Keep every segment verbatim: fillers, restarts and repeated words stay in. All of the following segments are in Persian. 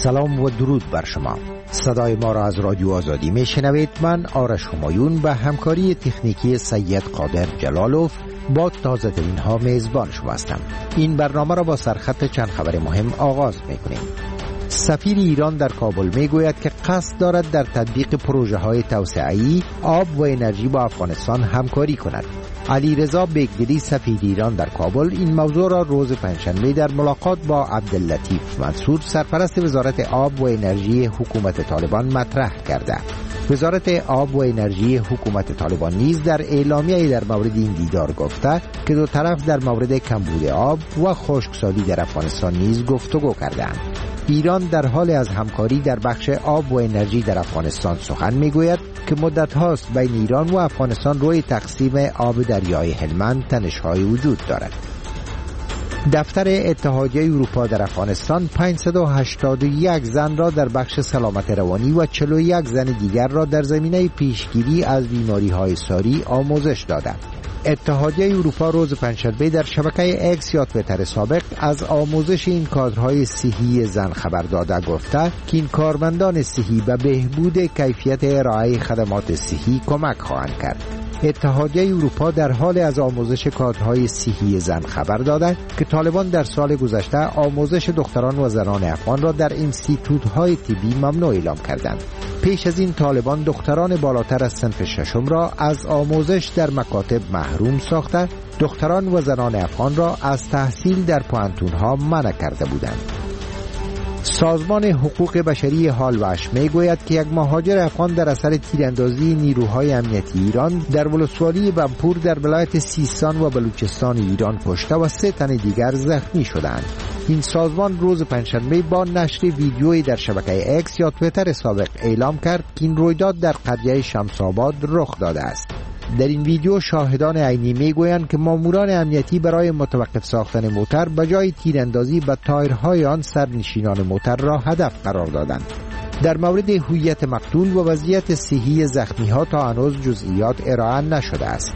سلام و درود بر شما. صدای ما را از رادیو آزادی می شنوید. من آرش همایون به همکاری تکنیکی سید قادر جلالوف با تازه ترین ها میزبان شما هستم. این برنامه را با سرخط چند خبر مهم آغاز می کنیم. سفیر ایران در کابل می گوید که قصد دارد در تطبیق پروژه های توسعه‌ای آب و انرژی با افغانستان همکاری کند. علیرضا بیگدلی سفیر ایران در کابل این موضوع را روز پنجشنبه در ملاقات با عبداللطیف منصور سرپرست وزارت آب و انرژی حکومت طالبان مطرح کرده. وزارت آب و انرژی حکومت طالبان نیز در اعلامیه‌ای در مورد این دیدار گفته که دو طرف در مورد کمبود آب و خشکسالی در افغانستان نیز گفتگو کردند. ایران در حال از همکاری در بخش آب و انرژی در افغانستان سخن میگوید که مدت هاست بین ایران و افغانستان روی تقسیم آب دریای هلمند تنش‌های وجود دارد. دفتر اتحادیه اروپا در افغانستان پانصد و هشتاد و یک زن را در بخش سلامت روانی و چهل و یک زن دیگر را در زمینه پیشگیری از بیماری‌های ساری آموزش دادند. اتحادیه اروپا روز پنجشنبه در شبکه اکس یا توییتر سابق از آموزش این کادرهای صحی زن خبر داده گفته که این کارمندان صحی به بهبود کیفیت ارائه خدمات صحی کمک خواهند کرد. اتحادیه اروپا در حال از آموزش کادرهای صحی زن خبر داده که طالبان در سال گذشته آموزش دختران و زنان افغان را در انستیتوت‌های طبی ممنوع اعلام کردند. پیش از این طالبان دختران بالاتر از صنف ششم را از آموزش در مکاتب محروم ساخته، دختران و زنان افغان را از تحصیل در پوهنتون‌ها منع کرده بودند. سازمان حقوق بشری هالوش می گوید که یک مهاجر افغان در اثر تیراندازی نیروهای امنیتی ایران در ولسوالی بمپور در ولایت سیستان و بلوچستان ایران کشته و سه تن دیگر زخمی شدند. این سازمان روز پنجشنبه با نشر ویدیویی در شبکه اکس یا توییتر سابق اعلام کرد که این رویداد در قریه شمس‌آباد رخ داده است. در این ویدیو شاهدان عینی میگویند که ماموران امنیتی برای متوقف ساختن موتر به جای تیراندازی به تایرهای آن سرنشینان موتر را هدف قرار دادند. در مورد هویت مقتول و وضعیت صحی زخمی‌ها تا هنوز جزئیات ارائه نشده است.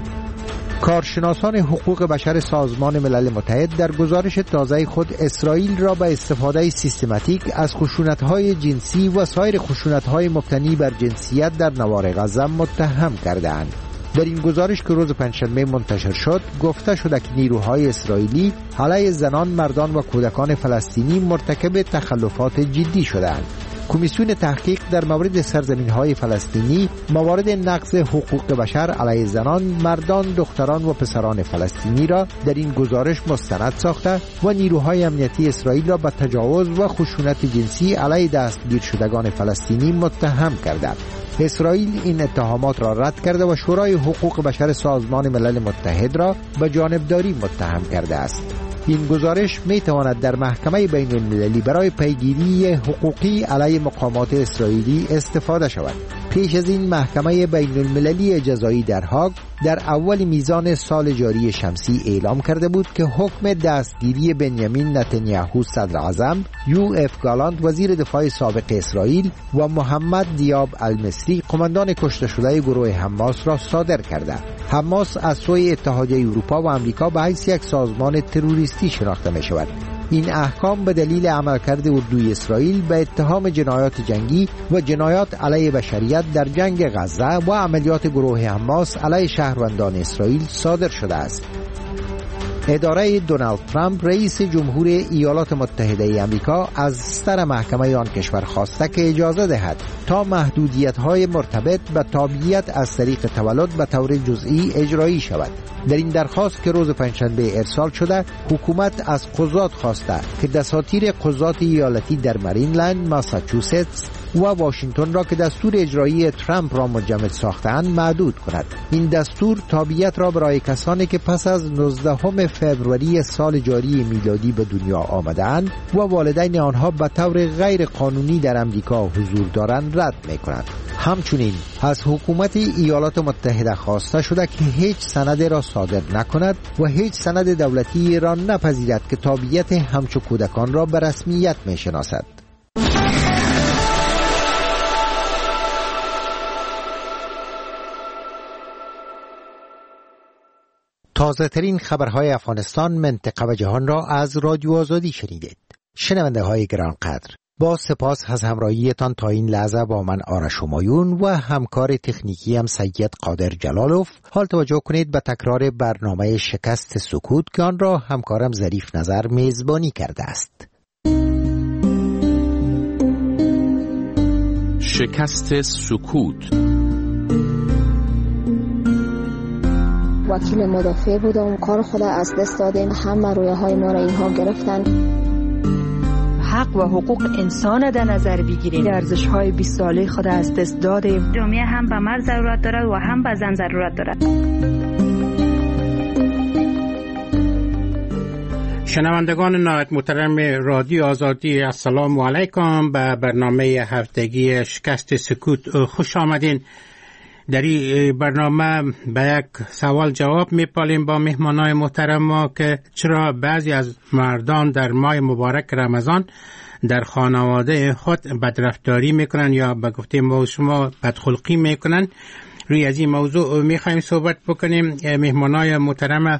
کارشناسان حقوق بشر سازمان ملل متحد در گزارش تازه خود اسرائیل را به استفاده سیستماتیک از خشونت‌های جنسی و سایر خشونت‌های مبتنی بر جنسیت در نوار غزه متهم کرده‌اند. در این گزارش که روز پنجشنبه منتشر شد گفته شده که نیروهای اسرائیلی علیه زنان، مردان و کودکان فلسطینی مرتکب تخلفات جدی شدند. کمیسیون تحقیق در مورد سرزمین‌های فلسطینی موارد نقض حقوق بشر علیه زنان، مردان، دختران و پسران فلسطینی را در این گزارش مستند ساخته و نیروهای امنیتی اسرائیل را به تجاوز و خشونت جنسی علیه دستگیر شدگان فلسطینی متهم کرده. اسرائیل این اتهامات را رد کرده و شورای حقوق بشر سازمان ملل متحد را به جانبداری متهم کرده است. این گزارش می تواند در محکمه بین المللی برای پیگیری حقوقی علیه مقامات اسرائیلی استفاده شود. پیش از این محکمه بین المللی جزایی در هاگ در اول میزان سال جاری شمسی اعلام کرده بود که حکم دستگیری بنیامین نتانیاهو صدر اعظم، یو اف گالانت وزیر دفاع سابق اسرائیل و محمد دیاب المصری قماندان کشته شده گروه حماس را صادر کرده. حماس از سوی اتحادیه اروپا و آمریکا به حیث یک سازمان تروریستی شناخته می شود. این احکام به دلیل عملکرد اردوی اسرائیل به اتهام جنایات جنگی و جنایات علیه بشریت در جنگ غزه و عملیات گروه حماس علیه شهروندان اسرائیل صادر شده است. اداره دونالد ترامپ رئیس جمهور ایالات متحده آمریکا از سر محکمه آن کشور خواسته که اجازه دهد تا محدودیت‌های مرتبط به تابعیت از طریق تولد به طور جزئی اجرایی شود. در این درخواست که روز پنجشنبه ارسال شده، حکومت از قضات خواسته که دساتیر قضات ایالتی در مریلند، ماساچوستس و واشنگتن را که دستور اجرایی ترامپ را مجمد ساختند معدود کند. این دستور تابعیت را برای کسانی که پس از نوزدهم فوریه سال جاری میلادی به دنیا آمدند و والدین آنها به طور غیر قانونی در امریکا حضور دارند رد می‌کند. همچنین از حکومت ایالات متحده خواسته شده که هیچ سند را صادر نکند و هیچ سند دولتی را نپذیرد که تابعیت همچو کودکان را به رسمیت می‌شناسد. تازه ترین خبرهای افغانستان، منطقه و جهان را از رادیو آزادی شنیدید. شنونده های گرانقدر، با سپاس از همراهیتان تا این لحظه با من آرش همایون و همکار تکنیکی هم سید قادر جلالوف. حال توجه کنید به تکرار برنامه شکست سکوت که آن را همکارم ظریف نظر میزبانی کرده است. شکست سکوت. وکیل مدافع بودم، کار خود از دست دادیم، همه رویه های ما را اینها گرفتن. حق و حقوق انسان در نظر بگیریم، ارزش های بیست ساله خود از دست دادیم. جامعه هم به مرد ضرورت دارد و هم به زن ضرورت دارد. شنوندگان نهایت محترم رادیو آزادی، السلام علیکم. به برنامه هفتگی شکست سکوت خوش آمدین. در این برنامه به یک سوال جواب میپالیم با مهمانای محترم ما که چرا بعضی از مردان در ماه مبارک رمضان در خانواده خود بدرفتاری میکنن یا به گفته ما شما بدخلقی میکنن. روی از این موضوع میخوایم صحبت بکنیم. مهمانای محترم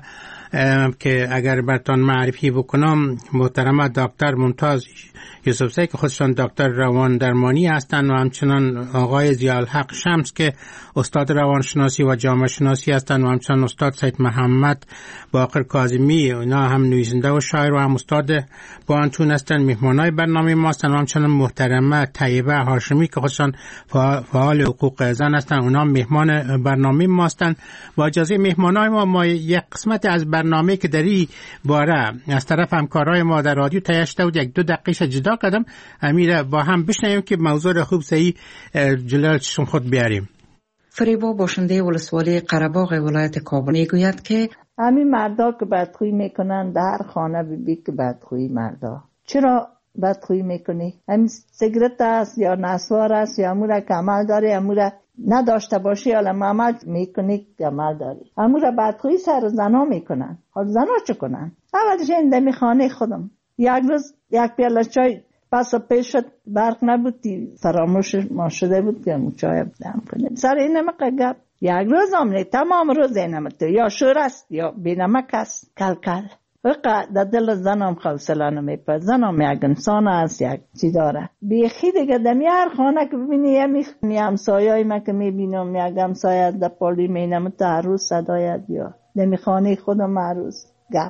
که اگر براتون معرفی بکنم، محترم دکتر ممتاز یوسفزی که خودشان دکتر روان درمانی هستند و همچنان آقای ضیاءالحق شمس که استاد روانشناسی و جامعه شناسی هستند و همچنان استاد سید محمد باقر کاظمی، اینا هم نویسنده و شاعر و هم استاد بانتون هستند. مهمانای برنامه ما هستند و همچنان محترمه طیبه هاشمی که خودشان فعال حقوق زن هستند، اونا مهمان برنامه ما هستند. با اجازه مهمانای ما ما یک قسمت از برنامه که در این باره از طرف همکارای ما در رادیو تهیه شده و یک دو دقیقه جدا کردم، امیر با هم بشنویم که موضوع خوب صحیح جلال چشم خود بیاریم. فریبا باشنده ولسوالی قره‌باغ ولایت کابل میگوید که همین مردا که بدخویی میکنن در خانه ببین که بدخویی مردا. چرا بدخویی میکنی؟ همین سیگرت است یا نسوار است یا امور کمال داری، امور نداشته باشی حالا عمل میکنی کمال داری. امور بدخویی سر زنا میکنن. حال زنا چه کنن؟ اولش این دمی خانه خودم یک روز یک پیاله چای پس پیش شد، برق نبود، فراموش ما شده بود که چای دم کنیم. سر این نمک گپ یک روز آمنی تمام روز این نمک یا شور است یا بی نمک است کل کل. وقت در دل زنم حوصله نمیپره. زنم یک انسان است، یک چی داره. بیخی دیگه دمی هر خانه که ببینی یه می همسایه‌ای من که میبینم یک همسایه در پالی مینم تا عروس صدایت بیا دمی خانه خودم عروس گپ.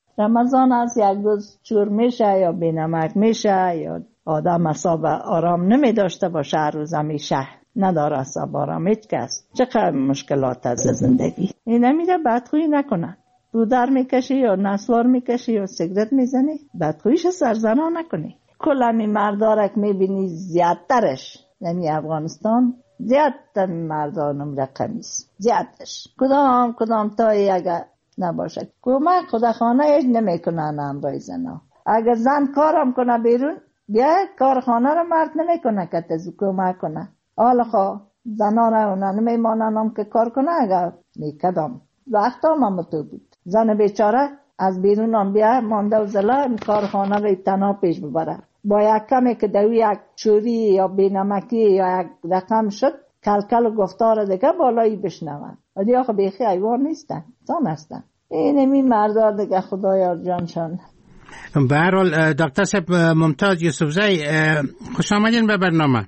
رمضان است، یک روز چور میشه یا بی نمک میشه یا آدم اصاب آرام نمی داشته باشه، هر روز همیشه نداره اصاب آرام هیچ کس. چقدر مشکلات از زندگی. این نمیره بدخویی نکنن. دودر میکشی یا نسوار میکشی یا سیگرت میزنی، بدخوییش سرزنا نکنی. کل همی مردارک میبینی زیادترش یعنی افغانستان زیادتر مردانم رقمیست، زیادترش کدام کدام تا اگر نباشه کمک خدا خانه ایش نمیکنن امرای زنا. اگر زن کارم کنه بیرون بیا کارخانه رو مرد نمیکنه که تزو کمک کنه. حالا خواه زنا رو اونا نمیمانن هم که کار کنه. اگر میکدم وقت هم هم تو بود زن بیچاره از بیرون هم بیا مانده و زلا کارخانه رو تنها پیش ببره. با یک کمی که دوی یک چوری یا بینمکی یا یک رقم شد کلکل و گفتار دیگه بالایی بشنون. ولی آخه بیخی ایوان نیستن، زن هستن. این امی مردار دیگه خدایا جانشان. به هر حال دکتر صاحب ممتاز یوسفزی خوش آمدین به برنامه.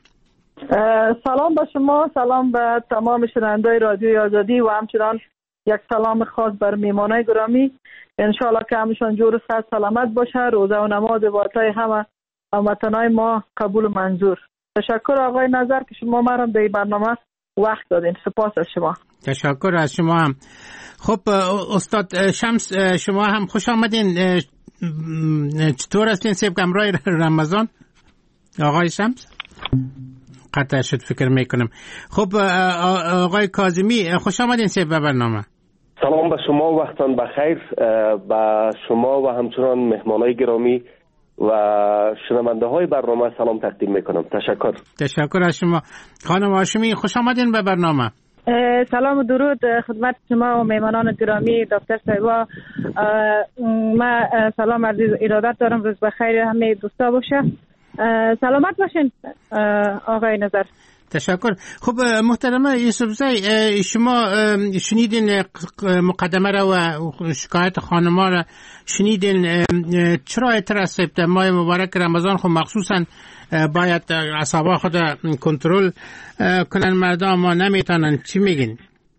سلام به شما، سلام به تمام شنوندگان رادیوی آزادی و همچنان یک سلام خاص بر میهمانای گرامی. انشالله که همشان جور و صحت سلامت باشه. روزه و نماز واتای همه هموطنای ما قبول و منظور. تشکر آقای نظر که شما مرا به این برنامه وقت دادین. سپاس از شما. تشکر از شما هم. خب استاد شمس شما هم خوش آمدین. چطور هستین سیب کمرای رمضان آقای شمس؟ قطع شد فکر میکنم. خب آقای کاظمی خوش آمدین سیب به برنامه. سلام به شما، وقتان بخیر. به شما و همچنان مهمانای گرامی و شنونده های برنامه سلام تقدیم میکنم. تشکر. تشکر از شما. خانم هاشمی خوش آمدین به برنامه. سلام و درود خدمت شما و مهمانان گرامی. دکتر صاحب ما سلام عزیز ارادت دارم. روز بخیر همه دوستا باشه. سلامت باشین آقای نظر. تشکر. خب محترم یوسفزی، شما شنیدین مقدمه را و شکایت خانما را شنیدین. چرا اعتراض ماه مبارک رمضان خب مخصوصا باید اعصاب خود کنترل کنن مردم ما نمیتونن؟ چی میگین؟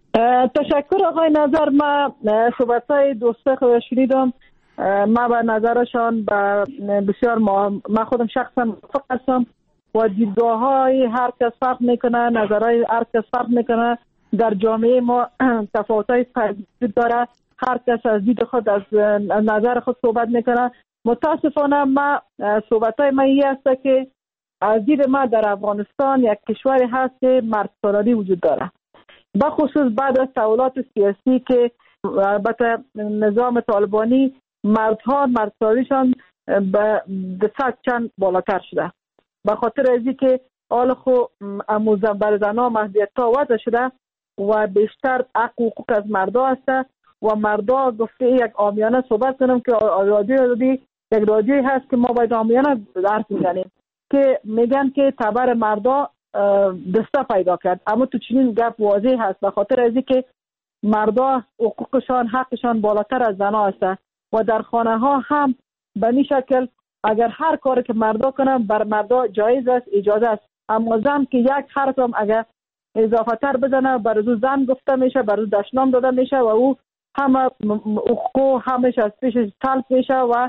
تشکر آقای نظر. من صحبت‌های دوسته خود شنیدم. من به نظرشان بسیار من خودم شخصا موافق هستم و دیدگاه های هر کس فرق میکنه، نظرهای هر کس فرق میکنه. در جامعه ما تفاوت های وجود داره، هر کس از دید خود از نظر خود صحبت میکنه. متاسفانه ما صحبت های من این است که از دید ما در افغانستان یک کشوری هست که مردسالاری وجود داره، بخصوص بعد از تحولات سیاسی که البته نظام طالبانی مردها مردسالاریشان به صد چند بالاتر شده، به خاطر ازی که حال خو اموزن بر زنها محدودیت ها وضع شده و بیشتر حق و حقوق از مردا هست و مردا گفته یک عامیانه صحبت کنم که رادیو رادیو یک رادیویی هست که ما باید عامیانه حرف میزنیم که میگن که تبر مردا دسته پیدا کرد، اما تو چنین گپ واضح هست به خاطر ازی که مردا حقوقشان حقشان بالاتر از زنها هست و در خانه ها هم به این شکل اگر هر کاری که مردا کنن بر مردا جایز است، اجازه است، اما زن که یک حرف هم اگر اضافه تر بزنه بر او زن گفته میشه، بر او دشنام داده میشه و او همه حقوق همش از پیش طلب میشه و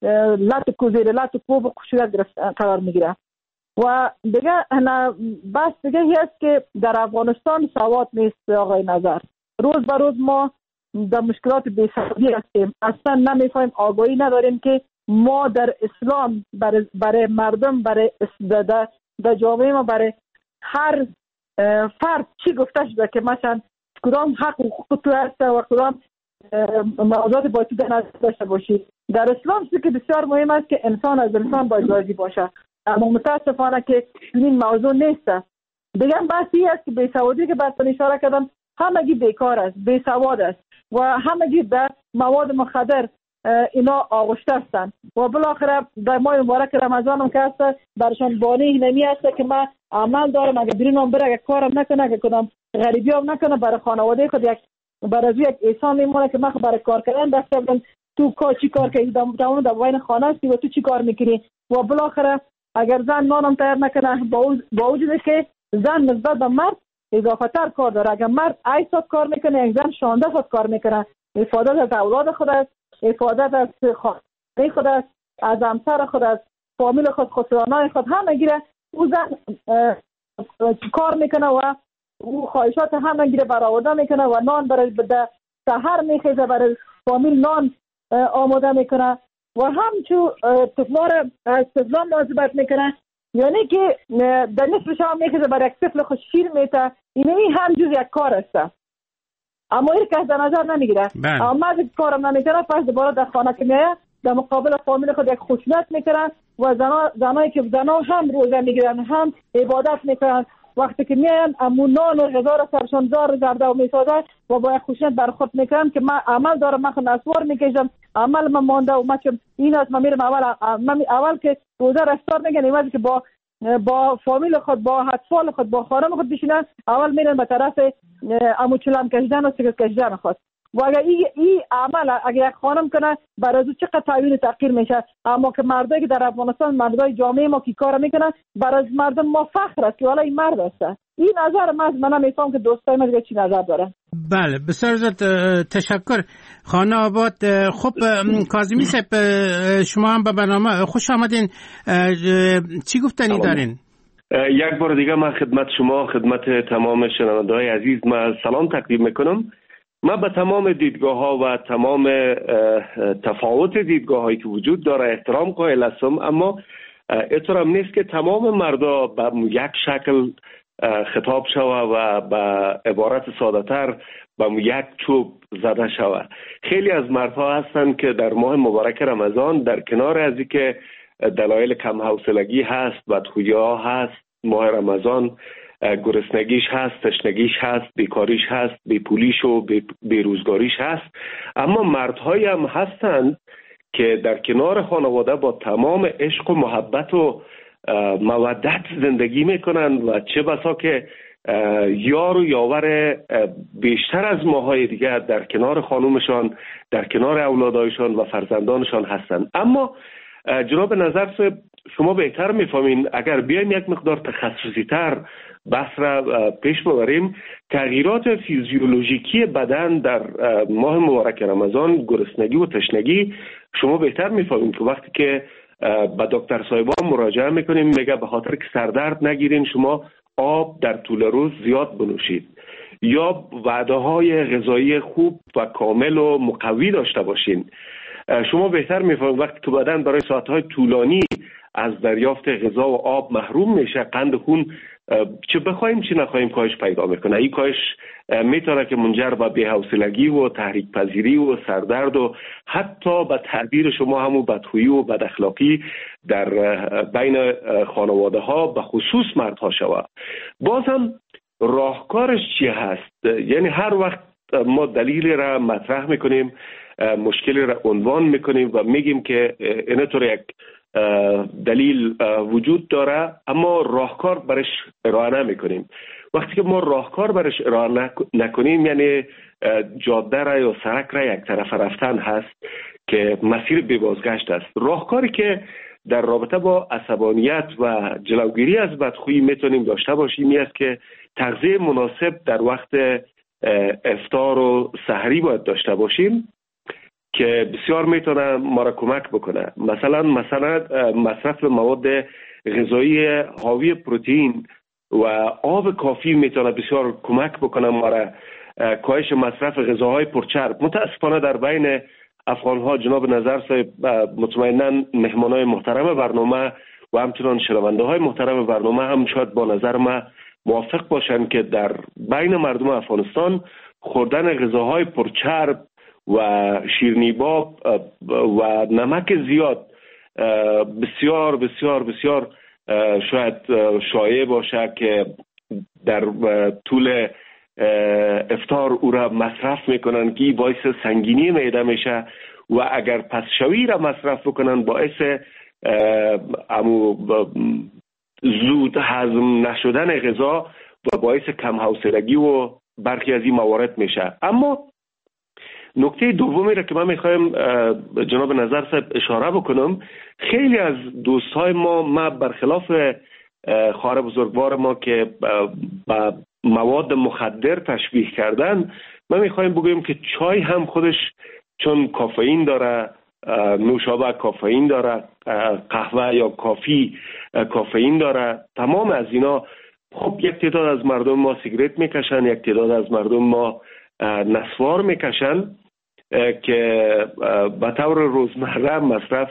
لط کو زیر لط کو به خشونت قرار میگیره. و دیگه بس دیگه هست که در افغانستان سواد نیست آقای نظر. روز به روز ما در مشکلات بی‌سوادی هستیم، اصلا نمیفهمیم، آگاهی نداریم که ما در اسلام برای, برای مردم، برای در, در جامعه ما برای هر فرد چی گفته شده که مثلا کدام حق و حقوق تو هست و کدام موضوعات باید تو در نظر داشته باشی. در اسلام چیزی که بسیار مهم است که انسان از انسان باید راضی باشه، اما متاسفانه که این موضوع نیست. دیگه بحثی است که بی‌سوادی که بعد اشاره کردم همگی بیکار است، بی‌سواد است و همگی در مواد مخدر اینا آغشته هستند و بالاخره در ماه مبارک رمضان هم که هست برشان بانی نمی هست که من عمل دارم اگه بیرونم بره اگه کارم نکنه اگه کدام غریبی هم نکنه برای خانواده خود یک برای یک احسان میمونه که من برای کار کردن دست تو کار چی کار که دامون در بین خانه هستی و تو چی کار میکنی و بالاخره اگر زن نانم تیار نکنه با وجود که زن نسبت به مرد اضافه تر کار داره، اگر مرد هشت ساعت کار میکنه یک زن شانزده ساعت کار میکنه. حفاظت از اولاد خود است، حفاظت از خانه خود است، از همسر خود است، فامیل خود، خسرانای خود همه گیره او زن کار میکنه و او خواهشات همه گیره برآورده میکنه و نان برای سحر میخیزه برای فامیل نان آماده میکنه و همچون تفمار از تفلام مواظبت میکنه، یعنی که در نصف شام میخیزه برای یک طفل خود شیر میته. اینمی هم جز یک کار است اما این کس در نظر نمیگیره. اما من کارم نمیکنه پس دوباره در خانه که میایه در مقابل فامیل خود یک خشونت میکنن و زنا زنایی که زنا هم روزه میگیرن هم عبادت میکنن، وقتی که میاین امون نان و غذا را سرشان زار زرده و میسازن و با یک خشونت برخورد میکنن که من عمل دارم، من خود نسوار میکشم، عمل من مانده و من چون این است من میرم اول من اول که روزه رفتار میگن ایوازی که با با فامیل خود با اطفال خود با خانم خود بشینن اول میرن به طرف امو چلم کشیدن و سیگار کشیدن خود و اگر این ای عمل اگر یک خانم کنه برای از چقدر تعیین تغییر میشه. اما که مردایی که در افغانستان مردای جامعه ما که کار میکنن برای مردم ما فخر است که والا این مرد است. این نظر من من نمیفهم که دوستای من دیگه چی نظر دارن. بله بسیار زیاد تشکر خانه آباد. خب کاظمی صاحب شما هم به برنامه خوش آمدین، چی گفتنی دارین؟ یک بار دیگه من خدمت شما خدمت تمام شنونده‌های عزیز من سلام تقدیم میکنم. من به تمام دیدگاه ها و تمام تفاوت دیدگاه هایی که وجود داره احترام قائل هستم، اما احترام نیست که تمام مردا به یک شکل خطاب شوه و به عبارت ساده تر به یک چوب زده شوه. خیلی از مردها هستند که در ماه مبارک رمضان در کنار از اینکه دلایل کم حوصلگی هست، بدخویی ها هست، ماه رمضان گرسنگیش هست، تشنگیش هست، بیکاریش هست، بیپولیش و بیروزگاریش هست، اما مردهایی هم هستند که در کنار خانواده با تمام عشق و محبت و مودت زندگی میکنن و چه بسا که یار و یاور بیشتر از ماهای دیگر در کنار خانومشان، در کنار اولادایشان و فرزندانشان هستند. اما جناب نظر صاحب، شما بهتر میفهمین اگر بیایم یک مقدار تخصصی تر بحث را پیش ببریم، تغییرات فیزیولوژیکی بدن در ماه مبارک رمضان، گرسنگی و تشنگی، شما بهتر میفهمین که وقتی که به دکتر صاحبان مراجعه میکنیم میگه به خاطر که سردرد نگیرین شما آب در طول روز زیاد بنوشید، یا وعده های غذایی خوب و کامل و مقوی داشته باشین. شما بهتر میفهمید وقتی که بدن برای ساعتهای طولانی از دریافت غذا و آب محروم میشه، قند خون چه بخوایم چه نخواهیم کاهش پیدا میکنه. این کاهش میتونه که منجر به بی‌حوصلگی و تحریک پذیری و سردرد و حتی به تعبیر شما همون بدخویی و بداخلاقی در بین خانواده ها به خصوص مردها شود. بازم راهکارش چی هست؟ یعنی هر وقت ما دلیلی را مطرح میکنیم، مشکلی را عنوان میکنیم و میگیم که اینطور یک دلیل وجود داره اما راهکار برش ارائه نمیکنیم. وقتی که ما راهکار برش ارائه نکنیم یعنی جاده را یا سرک را یک طرف رفتن هست که مسیر بی بازگشت است. راهکاری که در رابطه با عصبانیت و جلوگیری از بدخویی میتونیم داشته باشیم این است که تغذیه مناسب در وقت افطار و سحری باید داشته باشیم که بسیار میتونه ما را کمک بکنه. مثلا مثلا مصرف مواد غذایی حاوی پروتئین و آب کافی میتونه بسیار کمک بکنه ما را کاهش مصرف غذاهای پرچرب. متاسفانه در بین افغان ها جناب نظر صاحب، مطمئنا مهمانای محترم برنامه و همچنان شنونده های محترم برنامه هم شاید با نظر ما موافق باشن که در بین مردم افغانستان خوردن غذاهای پرچرب و شیرینی‌باب و نمک زیاد بسیار بسیار بسیار شاید شایع باشه که در طول افطار او را مصرف میکنن که باعث سنگینی معده میشه و اگر پسشوی را مصرف بکنن باعث امو زود هضم نشدن غذا و باعث کم حوصلگی و برخی از این موارد میشه. اما نکته دومی را که من میخوایم جناب نظر صاحب اشاره بکنم، خیلی از دوستای ما ما برخلاف خواهر بزرگوار ما که با مواد مخدر تشبیه کردن، ما میخوایم بگویم که چای هم خودش چون کافئین داره، نوشابه کافئین داره، قهوه یا کافی کافئین داره، تمام از اینا. خب یک تعداد از مردم ما سیگرت میکشن، یک تعداد از مردم ما نسوار میکشن که به طور روزمره مصرف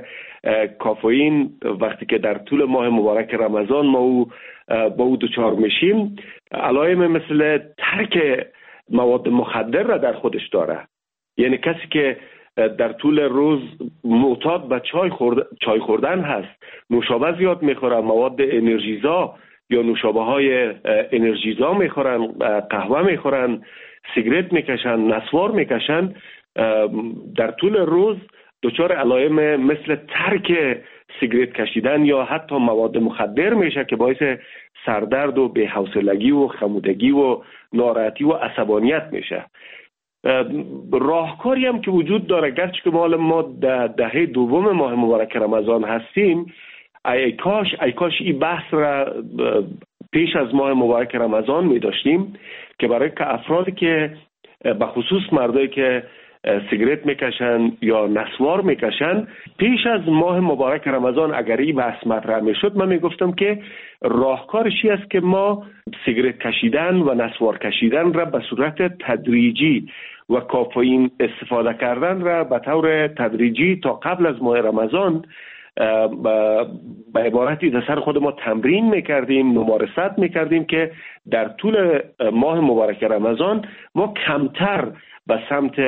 کافئین وقتی که در طول ماه مبارک رمضان ما او با او دچار میشیم علائم مثل ترک مواد مخدر را در خودش داره. یعنی کسی که در طول روز معتاد به چای خورد... چای خوردن هست، نوشابه زیاد میخورن، مواد انرژیزا یا نوشابه های انرژیزا میخورن، قهوه میخورن، سیگرت میکشن، نسوار میکشن، در طول روز دچار علائم مثل ترک سیگرت کشیدن یا حتی مواد مخدر میشه که باعث سردرد و بی‌حوصلگی و خمودگی و ناراحتی و عصبانیت میشه. راهکاری هم که وجود داره، گرچه که ما ما ده دهه دوم ماه مبارک رمضان هستیم، ای کاش ای کاش این بحث را پیش از ماه مبارک رمضان می داشتیم که برای که افرادی که به خصوص مردایی که سیگرت میکشن یا نسوار میکشن پیش از ماه مبارک رمضان اگر این بحث مطرح میشد، من میگفتم که راهکارشی است که ما سیگرت کشیدن و نسوار کشیدن را به صورت تدریجی و کافئین استفاده کردن را به طور تدریجی تا قبل از ماه رمضان به عبارتی در سر خود ما تمرین میکردیم، ممارست میکردیم که در طول ماه مبارک رمضان ما کمتر به سمت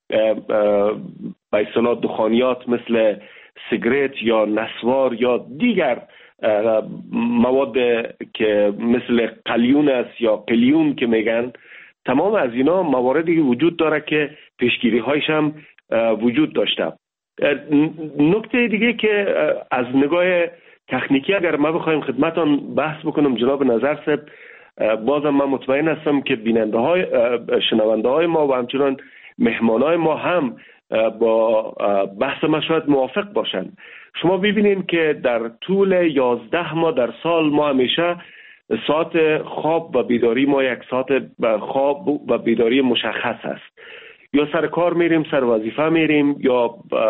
به اصطلاح دخانیات مثل سیگرت یا نسوار یا دیگر مواد که مثل قلیون است یا قلیون که میگن، تمام از اینا مواردی وجود داره که پیشگیری هایش هم وجود داشته. نکته دیگه که از نگاه تکنیکی اگر ما بخوایم خدمتان بحث بکنم جناب نظر صاحب، بازم من مطمئن هستم که بیننده های شنونده های ما و همچنان مهمان های ما هم با بحث ما شاید موافق باشند. شما ببینید که در طول یازده ماه در سال ما همیشه ساعت خواب و بیداری ما یک ساعت خواب و بیداری مشخص است. یا سر کار میریم، سر وظیفه میریم، یا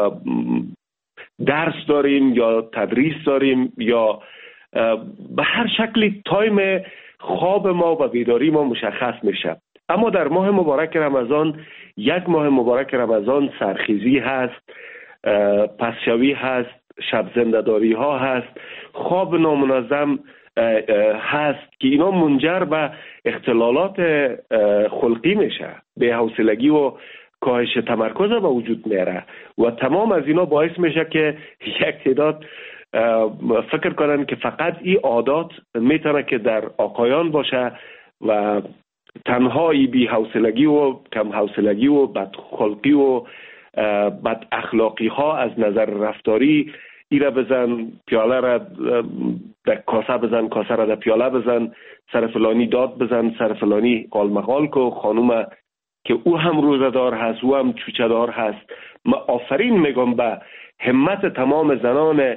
درس داریم، یا تدریس داریم، یا به هر شکلی تایم خواب ما و بیداری ما مشخص میشه. اما در ماه مبارک رمضان، یک ماه مبارک رمضان، سرخیزی هست، پسشوی هست، شب زنده‌داری ها هست، خواب نامنظم هست که اینا منجر به اختلالات خلقی میشه، بی‌حوصلگی و کاهش تمرکز به وجود میاره و تمام از اینا باعث میشه که یک تعداد فکر کنن که فقط این عادات میتونه که در آقایان باشه و تنهایی بی حوصلگی و کم حوصلگی و بدخلقی و بد اخلاقی ها از نظر رفتاری، ایره بزن پیاله را در کاسه بزن، کاسه را در پیاله بزن، سر فلانی داد بزن، سر فلانی قال مقال کو، خانوم که او هم روزدار هست، او هم چوچه دار هست. ما آفرین میگم به همت تمام زنان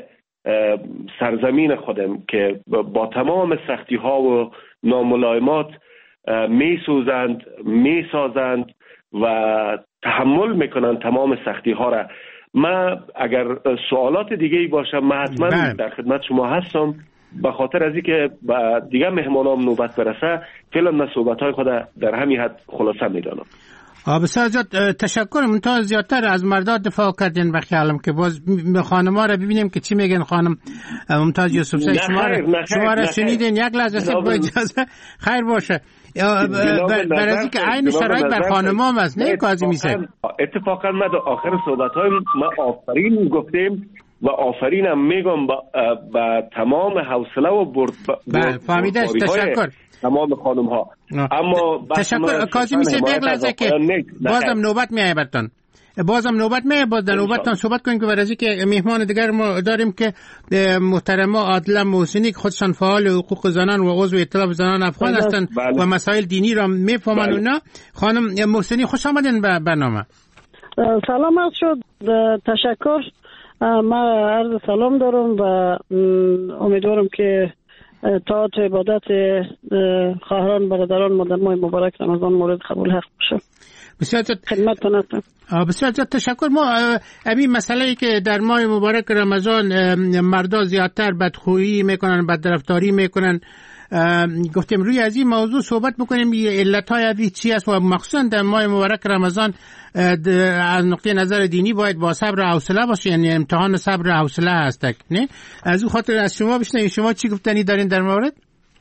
سرزمین خودم که با تمام سختی ها و ناملایمات می سوزند، می سازند و تحمل میکنند تمام سختی ها را. من اگر سوالات دیگه ای باشه من حتما در خدمت شما هستم، به خاطر از اینکه با دیگه مهمانام نوبت برسه فعلا من صحبت های خود در همین حد خلاصه میدانم. بسیار زیاد تشکر. منتها زیادتر از مردا دفاع کردین به خیالم که باز خانم‌ها را ببینیم که چی میگن. خانم ممتاز یوسفزئی شما را شما را شنیدین، یک لحظه با اجازه خیر باشه. برای اینکه عین شرایط بر خانم‌ها است، نه کاظمی صاحب. اتفاقا ما در آخر صحبت‌های ما آفرین گفتیم و آفرینم میگم با, با تمام حوصله و برد بله فهمیدش. تشکر تمام خانم ها. اما تشکر کاظمی صاحب. یک لحظه که بازم نوبت میایه برتون، بازم نوبت میایه، باز در نوبتتون صحبت کنیم که برای که مهمان دیگر ما داریم که محترمه عادله محسنی که خودشان فعال حقوق زنان و عضو ائتلاف زنان افغان هستند و مسائل دینی را میفهمن. اونا خانم محسنی خوش آمدین به برنامه. سلام عرض شد. تشکر. ما عرض سلام دارم و امیدوارم که طاعت و عبادت خواهران برادران ما در ماه مبارک رمضان مورد قبول حق باشه. بسیار زیاد خدمتتون هستم. بسیار زیاد تشکر. ما همین مسئله که در ماه مبارک رمضان مردا زیادتر بدخویی میکنن، بدرفتاری میکنن، گفتیم روی از این موضوع صحبت بکنیم. علتهای اوی چی است و مخصوصا در ماه مبارک رمضان از نقطه نظر دینی باید با صبر و حوصله باشه، یعنی امتحان صبر و حوصله هست نه؟ از اون خاطر از شما بشنویم شما چی گفتنی دارین در مورد؟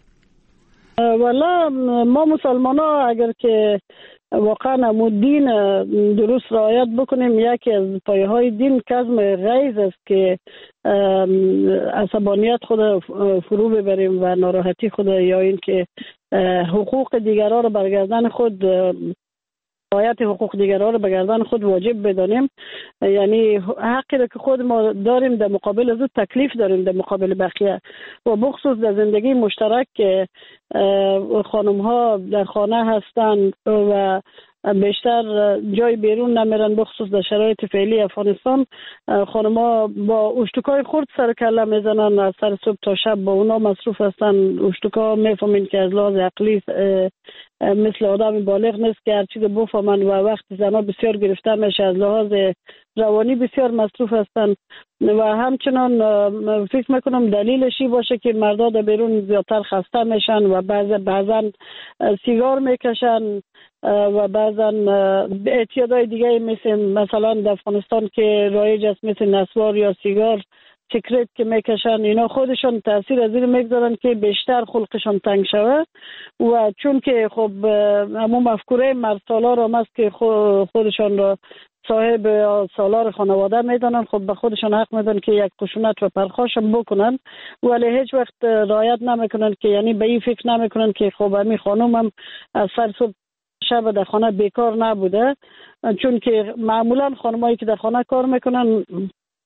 والا ما مسلمان ها اگر که واقعا امو دین درست رعایت بکنیم، یکی از پایه های دین کظم غیظ است که عصبانیت خود فرو ببریم و ناراحتی خود، یا این که حقوق دیگران رو برگردن خود رعایت حقوق دیگران رو به گردن خود واجب بدانیم. یعنی حقی را که خود ما داریم در مقابل از تکلیف داریم در مقابل بقیه، و بخصوص در زندگی مشترک که خانم ها در خانه هستند و بیشتر جای بیرون نمیرن، بخصوص در شرایط فعلی افغانستان خانم ها با اشتکای خورد سر کله میزنن، از سر صبح تا شب با اونا مصروف هستن. اشتکا میفهمین که از لحاظ عقلی مثل آدم بالغ نیست که هر چیز بفهمن و وقت زنها بسیار گرفته میشه، از لحاظ روانی بسیار مصروف هستن و همچنان فکر میکنم دلیلشی باشه که مردا در بیرون زیادتر خسته میشن و بعضا بعضا سیگار میکشن و بعضا اعتیادهای دیگه مثل مثلا در افغانستان که رایج است مثل نسوار یا سیگار سیکرت که میکشن، اینا خودشان تاثیر از این میگذارن که بیشتر خلقشان تنگ شوه و چون که خب همون مفکوره مرد سالار هم است که خودشان را صاحب سالار خانواده میدانن، خب به خودشان حق میدن که یک خشونت و پرخاشم بکنن، ولی هیچ وقت رعایت نمیکنن که یعنی به این فکر نمیکنن که خب همین خانم هم از سر صبح شب در خانه بیکار نبوده، چون که معمولا خانمایی که در خانه کار میکنن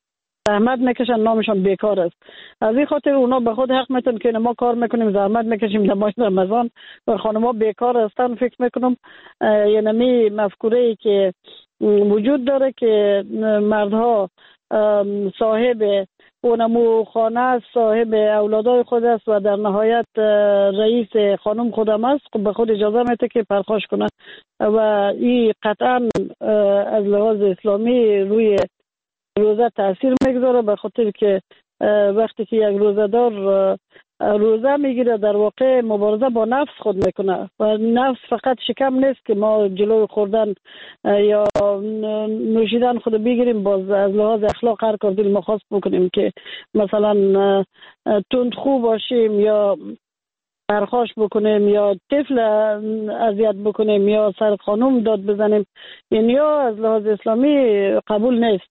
زحمت میکشن، نامشان بیکار است. از این خاطر اونا به خود حق میتونن که ما کار میکنیم، زحمت میکشیم در ماه رمضان و خانم‌ها بیکار هستن. فکر میکنم یعنی مفکوره ای که وجود داره که مردها صاحب اونمو خانه است، صاحب اولادای خود است و در نهایت رئیس خانم خودم است، به خود اجازه میده که پرخاش کنه و این قطعا از لحاظ اسلامی روی روزه تاثیر میگذاره، به خاطر که وقتی که یک روزه‌دار روزه میگیره در واقع مبارزه با نفس خود میکنه و نفس فقط شکم نیست که ما جلوی خوردن یا نوشیدن خود بگیریم، باز از لحاظ اخلاق هر کار دل ما خواست بکنیم که مثلا تندخو باشیم یا پرخاش بکنیم یا طفل اذیت بکنیم یا سر خانم داد بزنیم، یعنی یا از لحاظ اسلامی قبول نیست.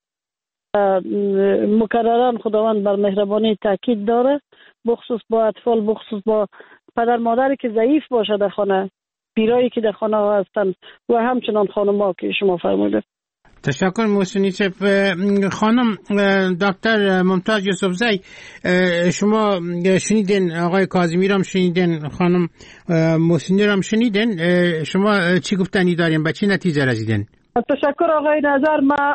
مکرران خداوند بر مهربانی تاکید داره، بخصوص با اطفال، بخصوص با پدر مادری که ضعیف باشه در خانه، پیرایی که در خانه ها هستن و همچنان خانم‌ها که شما فرمودید. تشکر محسن یوسف. خانم دکتر ممتاز یوسفزی، شما شنیدین، آقای کاظمی را هم شنیدین، خانم محسنی را هم شنیدین، شما چی گفتنی دارین، به چی نتیجه رسیدین؟ تشکر آقای نظر. ما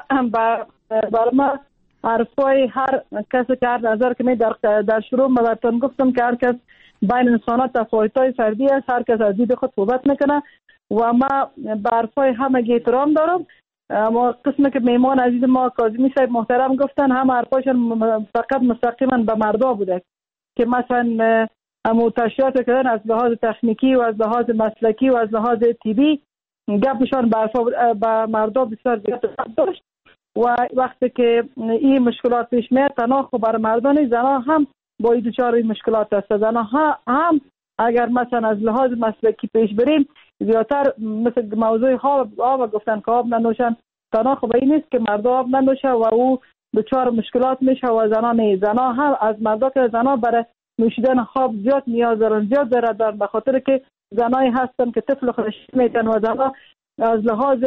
بر ما حرفای هر کسی که هر نظر که می در, در شروع ما براتون گفتم که هر کس بین انسانات تفاوت‌های فردی است، هر کس از دید خود صحبت میکنه و ما به حرفای همگی احترام دارم. اما قسمی که میمان عزیز ما کاظمی صاحب محترم گفتن، هم حرفایشان فقط مستقیما به مردا بوده که مثلا همو تشریحات کردن از لحاظ تکنیکی و از لحاظ مسلکی و از لحاظ طبی، گپشان به مردا بسیار زیاد داشت و وقتی که این مشکلات پیش میاد تنها خب بر مردان، زنها هم با این دچار این مشکلات هست. زنها هم اگر مثلا از لحاظ مسلکی پیش بریم زیادتر مثل موضوع آب آب گفتن که آب ننوشن، تنها خب این نیست که مردا آب ننوشه و او دچار مشکلات میشه و زنها نه. زنها هم از مردا که زنها برای نوشیدن آب زیاد نیاز دارن، زیاد ضرورت دارن، به خاطر که زنایی هستن که طفل خودش میتن و زنها از لحاظ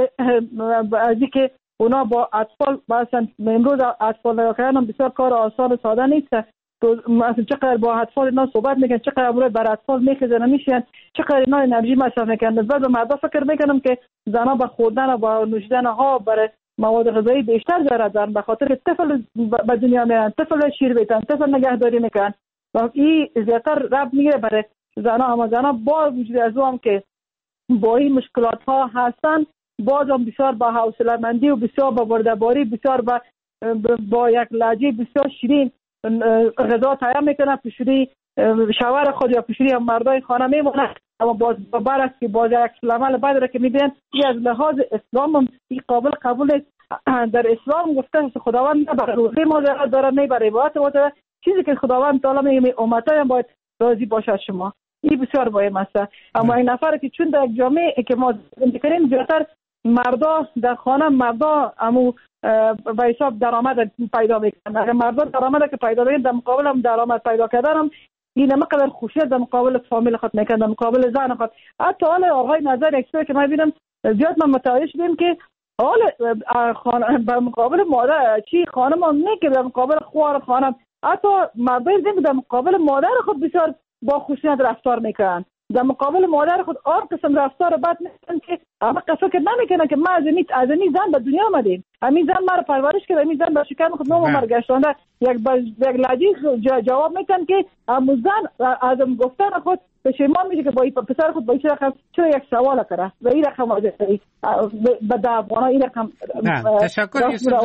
از اینکه اونا با اطفال مثلا امروز اطفال نگاه هم بسیار کار آسان و ساده نیست. مثلا چقدر با اطفال اینا صحبت میکنن، چقدر امروز بر اطفال میخزن میشن، چقدر اینا انرژی مصرف میکنن. نسبت به مردا فکر میکنم که زنا با خوردن و با نوشیدن ها برای مواد غذایی بیشتر ضرر دارن، به خاطر طفل به دنیا میارن، طفل شیر میتن، طفل نگهداری میکنن و این زیادتر رب میگیره برای زنا. اما زنا با وجود از اون که با این مشکلات ها هستن، باز هم بسیار با حوصله مندی و بسیار با بردباری، بسیار با با یک لهجه بسیار شیرین غذا تیار میکنه، پیشوری شوهر خود یا پیشوری مردای خانه میمونه. اما باز برعکس که باز یک عمل بعد را که میبینن از لحاظ اسلام هم این قابل قبول است. در اسلام گفته خداوند نه برای روزه ما داره، نه برای عبادت ما داره، چیزی که خداوند تعالی میگه امتای هم باید راضی باشه شما. این بسیار مهم است. اما این نفر که چون در جامعه که ما زندگی کنیم زیادتر مردا در خانه، مردا امو به حساب درآمد پیدا میکنن. اگر مردا درآمد که پیدا میکنن در مقابل هم درآمد پیدا کردن هم این مقدار خوشیت در مقابل فامیل خود میکنن، در مقابل زن خود. حتی حال آقای نظر اکسپرت که ما ببینم زیاد من متوجه شدیم که حال خانم در مقابل مادر چی خانم هم نه که در مقابل خوار خانم، حتی مردای زن در مقابل مادر خود بسیار با خوشیت رفتار میکنن، در مقابل مادر خود آن قسم رفتار بد میکنن که اما فکر نمیکنن که ما از این از این زن به دنیا آمدیم، همین زن ما رو پرورش کرده، همین زن به شکم خود نو عمر گشتانده. یک یک لحظه جواب میتن که همون زن از گفتن خود پشیمان میشه که با پسر خود با این رقم چرا یک سوال کرده و این رقم واضح کنید به دعوانا این رقم. تشکر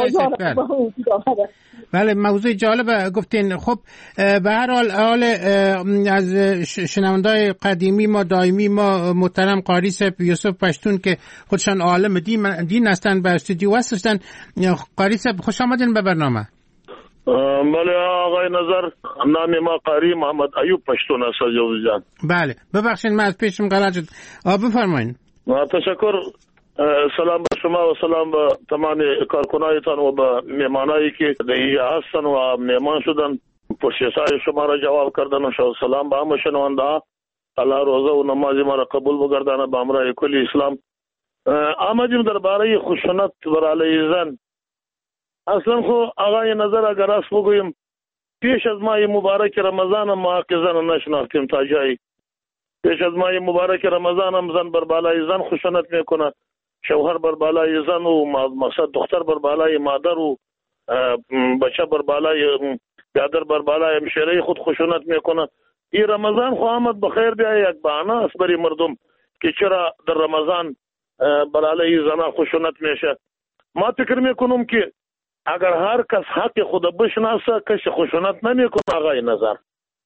یوسف. بله موضوع جالب گفتین. خب به هر حال حال از شنوندای قدیمی ما دائمی ما محترم قاری صاحب یوسف پشتون که خودشان عالم دین دین هستن به استودیو هستن. قاری صاحب خوش آمدین به برنامه. بله آقای نظر، نام ما قاری محمد ایوب پشتون است از جان. بله ببخشید من از پیشم غلط شد. بفرمایید. تشکر. سلام به شما و سلام به تمام کارکنایتان و به مهمانایی که دیگه هستن و مهمان شدن، پرسش‌های شما را جواب کردن و سلام به همه شنونده. الله روزه و نماز ما را قبول بگردانه به امرای کل اسلام. آمدیم درباره خشونت بر علیه زن. اصلا خو آقای نظر اگر راست بگویم پیش از ماه مبارک رمضان ما که زن نشناختیم تا جایی. پیش از ماه مبارک رمضان هم زن بر بالای زن خشونت میکنه، شوهر بر بالای زن و مقصد دختر بر بالای مادر و بچه بر بالای بیادر بر بالای همشیره خود خشونت میکنه. این رمضان خو آمد بخیر بیا یک بهانه است برای مردم که چرا در رمضان بر علیه زنان خشونت میشه. ما فکر میکنم که اگر هر کس حق خود بشناسه کسی خشونت نمیکنه. آقای نظر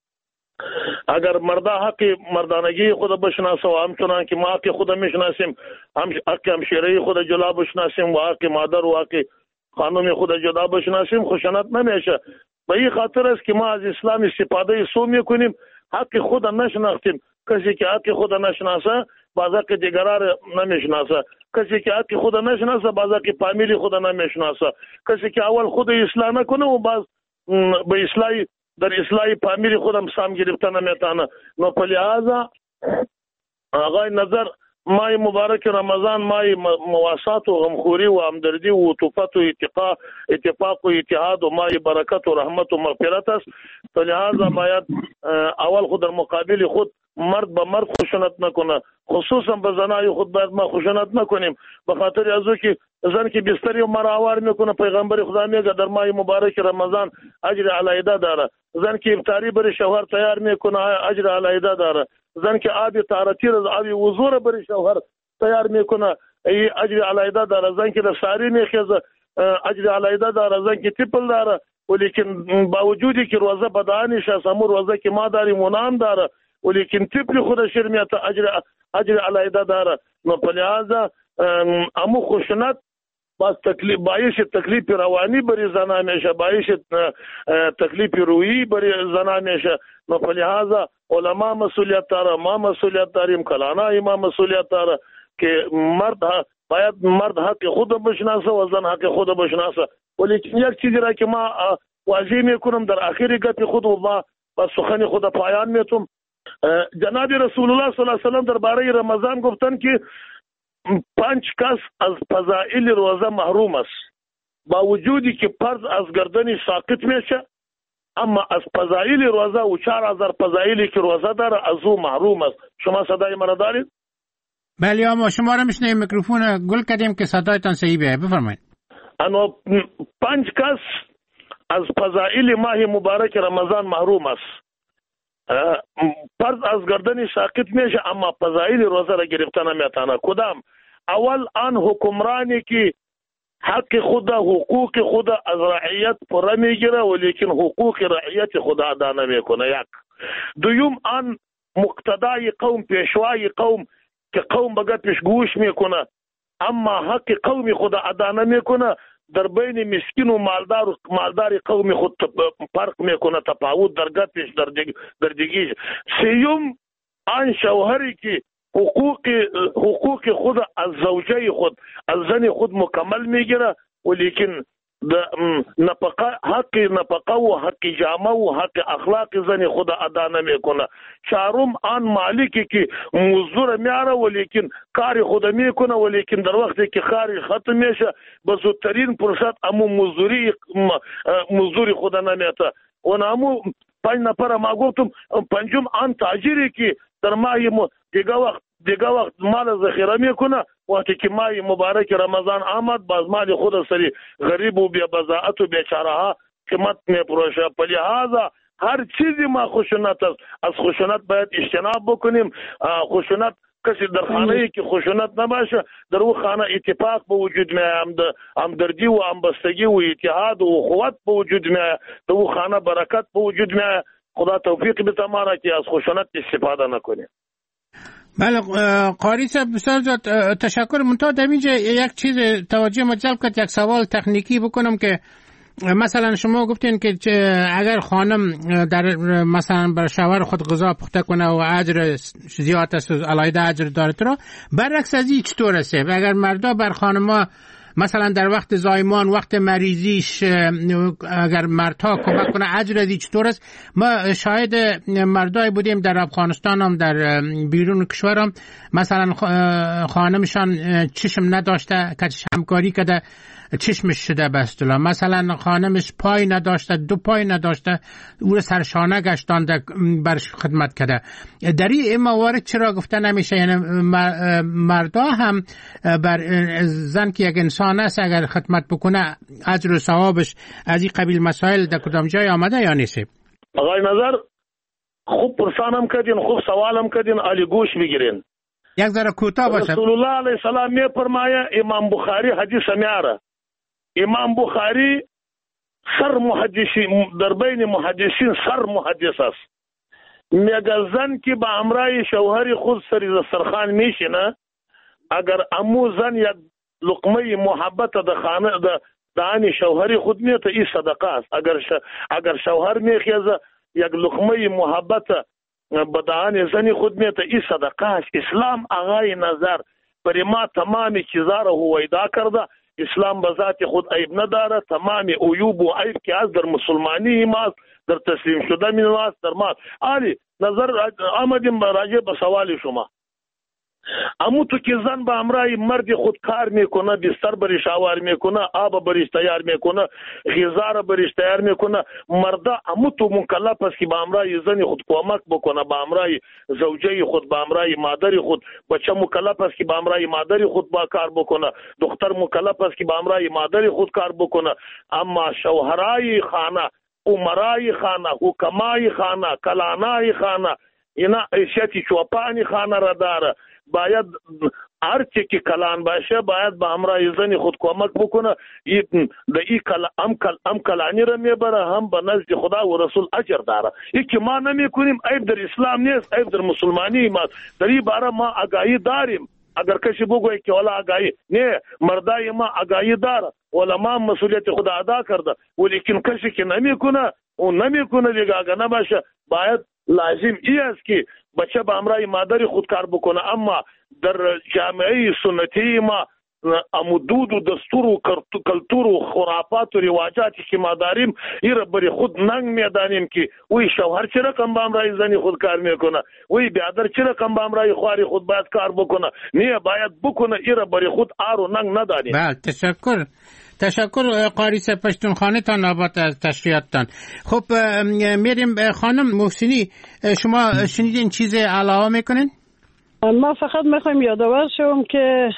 اگر مردا حق مردانگی خود بشناسه و همچنان که ما حق خود میشناسیم، هم حق همشیره خود جدا بشناسیم و حق مادر و حق خانم خود جدا بشناسیم، خشونت نمیشه. به این خاطر است که ما از اسلام استفاده سو میکنیم، حق خود نشناختیم. کسی که حق خود نشناسه باز حق دیگران نمیشناسه، کسی که حق خود نشناسه باز حق فامیلی خود نمیشناسه، کسی که اول خود اصلاح نکنه و باز به اصلاح در اصلاح فامیلی خودم سام گرفته نمیتونه. نو په لحاظا آقای نظر ماه مبارک رمضان ماه مواسات و غمخوری و همدردی و عطوفت و اتفاق اتفاق و اتحاد و ماه برکت و رحمت و مغفرت است. په لحاظا باید اول خود در مقابل خود مرد به مرد خشونت نکنه، خصوصا به زنای خود باید ما خشونت نکنیم. به خاطر ازو که زن که بستری و مرآور میکنه، پیغمبر خدا میگه در ماه مبارک رمضان اجر علیده داره. زن که افطاری بر شوهر تیار میکنه اجر علیده داره. زن که آب طهارتی از آب وضو بر شوهر تیار میکنه ای اجر علیده داره. زن که در ساری میخیزه اجر علیده داره. زن که تیپل داره، ولیکن با وجودی که روزه بدانش است، همون روزه که ما داریم اونام داره، ولیکن تیپل خود شرمیت اجر اجر علیده داره. نو په لحاظا امو خشونت باز تکلیف باعث تکلیف روانی بری زنا میشه، باعث تکلیف روحی بری زنا میشه. نو په لحاظا علما مسئولیت داره، ما مسئولیت داریم، کلانا امام مسئولیت داره که مرد باید مرد حق خود بشناسه و زن حق خود بشناسه. ولیکن یک چیزی را که ما واضح میکنم در آخر گپ خود و ما با سخن خود پایان میتونم. جناب رسول الله صلی الله علیه و سلم درباره رمضان گفتن که پنج کس از فضائل روزه محروم است، با وجودی که فرض از گردنی ساقط میشه، اما از فضائل روزه و چهار هزار فضائلی که روزه داره از او محروم است. شما صدای مرا دارید؟ بله اما شما را میشنیم. میکروفون گل کردیم که صدایتان صحیح بیاید، بفرمایید. اما پنج کس از فضائل ماه مبارک رمضان محروم است، فرض از گردن ساقط میشه اما فضائل روزه را گرفته نمیتونه. کدام؟ اول آن حکمرانی که حق خود حقوق خود از رعیت پر میگیره ولیکن حقوق رعیت خود ادا نمیکنه. یک. دوم آن مقتدای قوم، پیشوای قوم که قوم بگه پیش گوش میکنه اما حق قوم خود ادا نمیکنه، در بین مسکین و مالدار مالدار قوم خود فرق میکنه، تفاوت در گپش در دیگ در دیگه. سیوم آن شوهری که حقوق حقوق خود از زوجه خود از زن خود مکمل میگیره ولیکن نفقه حق نفقه و حق جامه و حق اخلاق زن خود ادا نمیکنه. چهارم آن مالکی که مزدور میاره ولیکن کار خود میکنه ولیکن در وقتی که کار ختم میشه به زودترین فرصت امو مزدوری مزدوری خود نمیته. و نامو پنج نفر ما گفتم. پنجم آن تاجری که در ماه دیگه وقت دیگه وقت مال ذخیره میکنه، وقتی که ماه مبارک رمضان آمد باز مال خود سری غریب و بی بضاعت و بیچاره ها قیمت میپروشه. په لحاظا هر چیزی ما خشونت است، از خشونت باید اجتناب بکنیم. خشونت کسی در خانه ای که خشونت نباشه در او خانه اتفاق به وجود میاد، همدردی و همبستگی و اتحاد و اخوت به وجود میاد، در او خانه برکت به وجود میاد. خدا توفیق بده ما که از خشونت استفاده نکنیم. بله قاری صاحب بسیار زیاد تشکر. منتها در اینجا یک چیز توجه ما جلب کرد، یک سوال تکنیکی بکنم که مثلا شما گفتین که اگر خانم در مثلا بر شوهر خود غذا پخته کنه و اجر زیاد است و علاوه اجر داره، تو برعکس از این چطور است؟ اگر مردا بر خانما مثلا در وقت زایمان، وقت مریضیش اگر مردها کمک کنه اجر ازی چطور است؟ ما شاهد مردای بودیم در افغانستان هم در بیرون کشورم، مثلا خانمشان چشم نداشته که همکاری کرده چشمش شده به اصطلاح، مثلا خانمش پای نداشته، دو پای نداشته، او رو سرشانه گشتانده برش خدمت کرده. در این موارد چرا گفته نمیشه؟ یعنی مردا هم بر زن که یک انسان است اگر خدمت بکنه اجر و ثوابش از این قبیل مسائل در کدام جای آمده یا نیست؟ آقای نظر خوب پرسانم کردین، خوب سوالم کردین، علی گوش بگیرین. یک ذره کوتاه باشه. رسول الله علیه السلام می فرمایه، امام بخاری حدیث میاره، امام بخاری سر محدثین در بین محدثین سر محدث است. میگه زن که به امرای شوهر خود سر سرخان میشینه، اگر امو زن یک لقمه محبت د خانه د دانی شوهر خود میته ای صدقه است. اگر ش... اگر شوهر میخیزه یک لقمه محبت به دانی زن خود میته ای صدقه است. اسلام آقای نظر بر ما تمام چیزا را هویدا کرده. اسلام به ذات خود عیب نداره، تمام عیوب و عیب که از در مسلمانی ماست، در تسلیم شده می ماست، در ما علی نظر آمدیم راجع به سوال شما. امو تو که زن به امرای مرد خود کار میکنه، بستر بریش آوار میکنه، آب بریش تیار میکنه، غذا بریش تیار میکنه، مردا امو تو مکلف است که به امرای زن خود کمک بکنه، به امرای زوجه خود، به امرای مادر خود. بچه مکلف است که به امرای مادر خود با کار بکنه، دختر مکلف است که به امرای مادر خود کار بکنه. اما شوهرای خانه، عمرای خانه، حکمای خانه، کلانای خانه، اینا ایشتی چوپانی خانه را داره. باید هرچی که کلان باشه باید به همراه زن خود کمک بکنه. در این هم هم کلانی را میبره، هم به نزد خدا و رسول اجر داره. این که ما نمیکنیم عیب در اسلام نیست، عیب در مسلمانی ما. در این باره ما آگاهی داریم. اگر کسی بگوید که والا آگاهی نه، مردای ما آگاهی داره، علما مسئولیت خدا ادا کرده، ولیکن کسی که نمیکنه اون نمیکنه دیگه آگاه نباشه. باید لازم ای است که بچه به امرای مادر خود کار بکنه. اما در جامعه سنتی ما امودود و دستور و کلتور و خرافات و رواجاتی که ما داریم، این را بری خود ننگ میدانیم که وی شوهر چه رقم به امرای زنی خود کار میکنه، وی بیادر چه رقم به امرای خواری خود باید کار بکنه. نه باید بکنه، این را بری خود آر و ننگ ندانیم. بله تشکر. تشکر قاری پشتونخانه تان آباد از تشریحاتتان. خب میریم خانم محسنی، شما شنیدین چیز علاوه میکنین؟ ما فقط میخوایم یادآور شوم که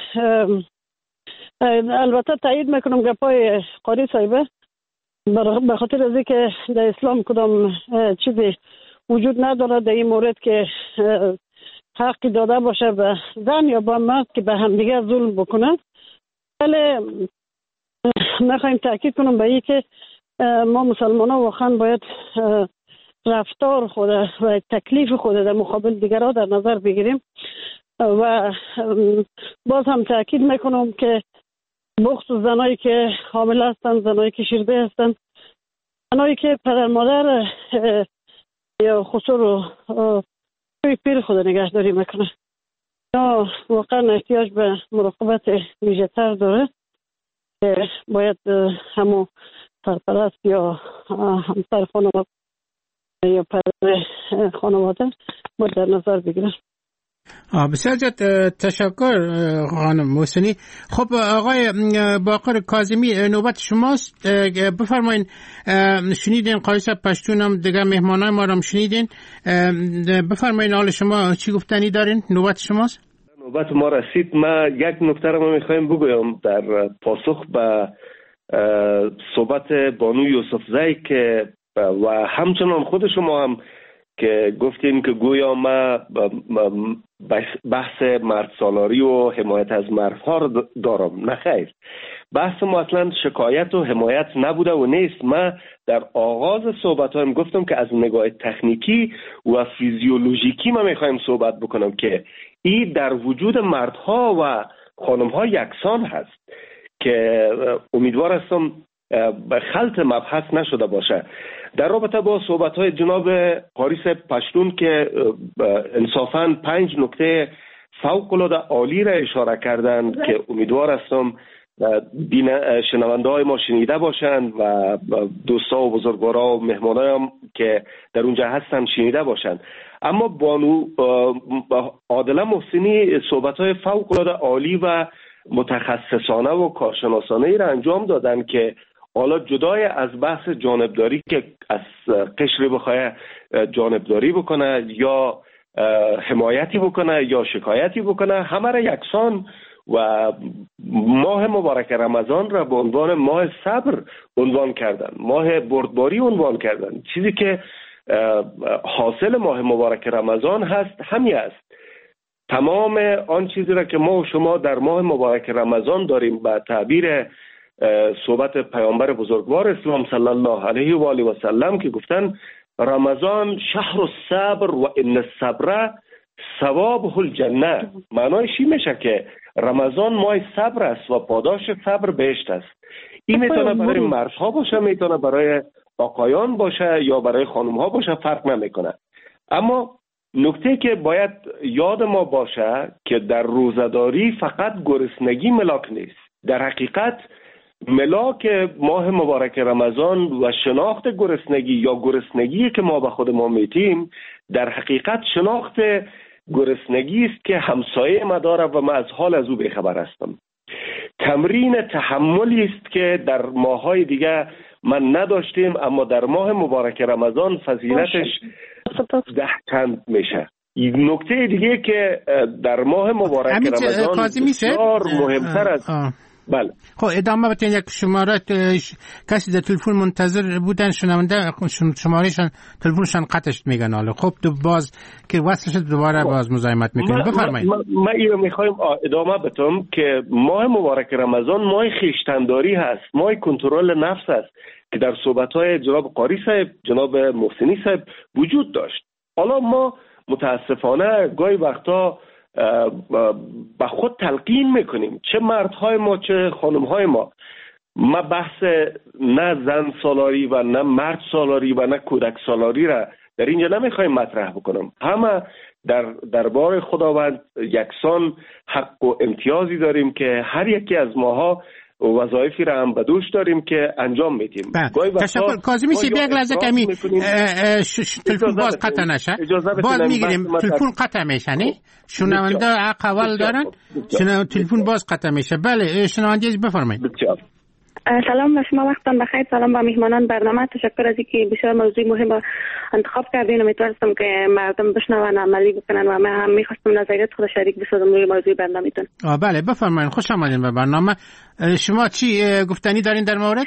البته تایید میکنم گپای قاری صاحبه، به خاطر از اینکه در اسلام کدام چیزی وجود نداره در این مورد که حقی داده باشه به زن یا به مرد که به هم دیگه ظلم بکنه. ولی میخوایم تاکید کنم به این که ما مسلمان ها واقعا باید رفتار خود و تکلیف خود در مقابل دیگرها در نظر بگیریم. و باز هم تاکید میکنم که بخصوص زنایی که حامل هستن، زنایی که شیرده هستن، زنایی که پدر مادر یا خسور و روی پیر خود نگهداری میکنه، یا واقعا احتیاج به مراقبت ویژه تر داره که باید همون سرپرست یا همسر خانواده یا پدر خانواده باید در نظر بگیرن. بسیار تشکر خانم محسنی. خب آقای باقر کاظمی نوبت شماست، بفرمایین. شنیدین قاری پشتون هم دیگه مهمانای ما رو شنیدین، بفرمایین حال شما چی گفتنی دارین؟ نوبت شماست. نوبت ما رسید. ما یک نکته رو ما میخوایم بگویم در پاسخ به صحبت بانو یوسفزئی که و همچنان خود شما هم که گفتین که گویا ما بحث مرد سالاری و حمایت از مردها رو دارم. نه خیر، بحث ما اصلا شکایت و حمایت نبوده و نیست. ما در آغاز صحبت هایم گفتم که از نگاه تکنیکی و فیزیولوژیکی ما میخوایم صحبت بکنم که این در وجود مردها و خانمها یکسان هست، که امیدوار هستم خلط مبحث نشده باشه. در رابطه با صحبت‌های جناب قاری پشتون که انصافاً پنج نکته فوق‌العاده عالی را اشاره کردند که امیدوار هستم شنونده های ما شنیده باشند و دوستا و بزرگوارا و مهمانای هم که در اونجا هستن شنیده باشند. اما بانو عادله محسنی صحبت های فوق العاده عالی و متخصصانه و کارشناسانه ای را انجام دادن که حالا جدای از بحث جانبداری که از قشری بخواه جانبداری بکنه یا حمایتی بکنه یا شکایتی بکنه، همه را یکسان و ماه مبارک رمضان را به عنوان ماه صبر عنوان کردن، ماه بردباری عنوان کردن. چیزی که حاصل ماه مبارک رمضان هست همین است. تمام آن چیزی را که ما و شما در ماه مبارک رمضان داریم به تعبیر صحبت پیامبر بزرگوار اسلام صلی الله علیه و آله و سلم که گفتن رمضان شهر الصبر و ان الصبر ثوابه الجنه. معنایش این میشه که رمضان ماه صبر است و پاداش صبر بهشت است. این میتونه برای مردها باشه، میتونه برای آقایان باشه یا برای خانمها باشه، فرق نمیکنه. اما نکته که باید یاد ما باشه که در روزداری فقط گرسنگی ملاک نیست. در حقیقت ملاک ماه مبارک رمضان و شناخت گرسنگی یا گرسنگی که ما به خود ما میتیم در حقیقت شناخت گرسنگی است که همسایه ما داره و من از حال از او بیخبر هستم. تمرین تحملی است که در ماه‌های دیگه من نداشتیم، اما در ماه مبارک رمضان فضیلتش ده چند میشه. نکته دیگه که در ماه مبارک رمضان بسیار مهمتر از بله. خب ادامه بدین. یک شماره کسی در تلفن منتظر بودن، شنونده شمارهشان تلفنشان قطعش میگن. حالا خب دو باز که وصل شد دوباره باز مزاحمت میکنیم. بفرمایید. ما اینو میخوایم ادامه بدم که ماه مبارک رمضان ماه خویشتنداری هست، ماه کنترل نفس است که در صحبت‌های جناب قاری صاحب، جناب محسنی صاحب وجود داشت. حالا ما متاسفانه گاهی وقتا با خود تلقین میکنیم، چه مردهای ما چه خانمهای ما. ما بحث نه زن سالاری و نه مرد سالاری و نه کودک سالاری را در اینجا نمیخوایم مطرح بکنم. همه در دربار خداوند یکسان حق و امتیازی داریم که هر یکی از ماها وظایفی را هم به دوش داریم که انجام میدیم. تشکر. کاظمی سی یک لحظه کمی تلفن باز قطع نشه، باز میگیریم تلفن قطع میشه. نه شنونده حق اول دارن، تلفن باز قطع میشه. بله شنونده بفرمایید. سلام به شما، وقتتان بخیر. سلام به میهمانان برنامه. تشکر از اینکه بسیار موضوع مهم انتخاب کردین. امیدوارم که مردم بشنون عملی بکنن و من هم میخواستم نظریات خود شریک بسازم روی موضوع برنامه‌تون. بله بفرمایید. خوش آمدین به برنامه. شما چی گفتنی دارین در مورد؟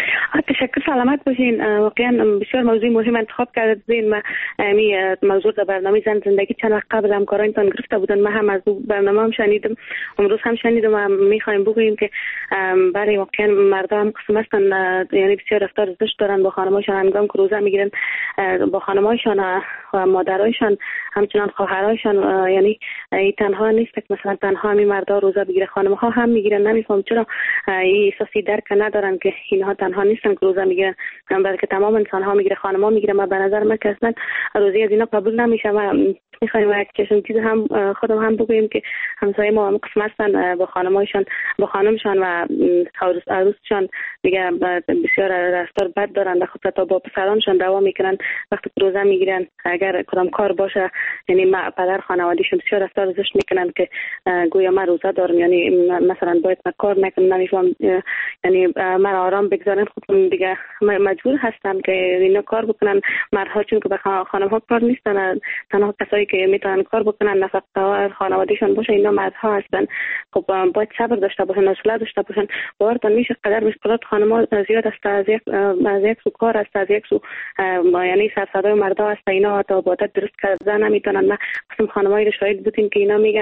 تشکر، سلامت باشین. واقعا بسیار موضوع مهم انتخاب کردین. ما می موضوع در برنامه زن زندگی چند وقت قبل همکارانتان گرفته بودن، من هم از برنامه هم شنیدم، امروز هم شنیدم و میخوایم بگوییم که برای واقعا مردم هم قسم هستن، یعنی بسیار رفتار زشت دارن با خانمایشان. هنگام که روزه میگیرن با خانمایشان و مادرایشان همچنان خواهرایشان، یعنی این تنها نیست که مثلا تنها می مردا روزه بگیره، خانمها هم میگیرن. نمیفهم چرا این احساسی درک ندارن که اینها تنها نیستن که روزه میگیرن، بلکه تمام انسان ها میگیره، خانم‌ها میگیره. ما به نظر من که اصلا روزی از اینا قبول نمیشه. ما میخوایم یک چشم چیز هم خودم هم بگوییم که همسایه ما هم قسم هستن با خانمایشان، با خانمشان و عروس عروسشان دیگه بسیار رفتار بد دارن، خود تا با پسرانشان دعوا میکنن وقتی روزه میگیرن. اگر کدام کار باشه، یعنی ما پدر خانوادهشون بسیار رفتار زشت میکنن که گویا ما روزه دارم، یعنی مثلا باید ما کار نکنم، نمیفهم، یعنی من آرام بگذارن. خودم دیگه مجبور هستم که اینا کار بکنن. مردها چون که به خانم‌ها کار نیستن، تنها کسایی که میتونن کار بکنن نفقه خانوادهشون باشه اینا مردها هستن. خب باید صبر داشته باشن، حوصله داشته باشن. باورتون میشه قدر مشکلات خانم‌ها زیاد است، از یک از یک سو کار است، از یک سو یعنی سر صدای مردها است. اینا تا عبادت درست کردن نمیتونن. ما قسم خانمایی رو شاهد بودیم که اینا میگن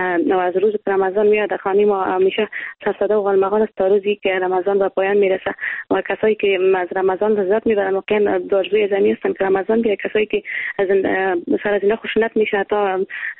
از روز رمضان میاد خانم ما همیشه سر صدا و غلمغال است تا روزی که رمضان به پایان میرسه. و کسایی که از رمضان لذت میبرن واقعا دارجوی زمین هستن که رمضان بیاد. کسایی که از سر از اینا خوشنط میشه تا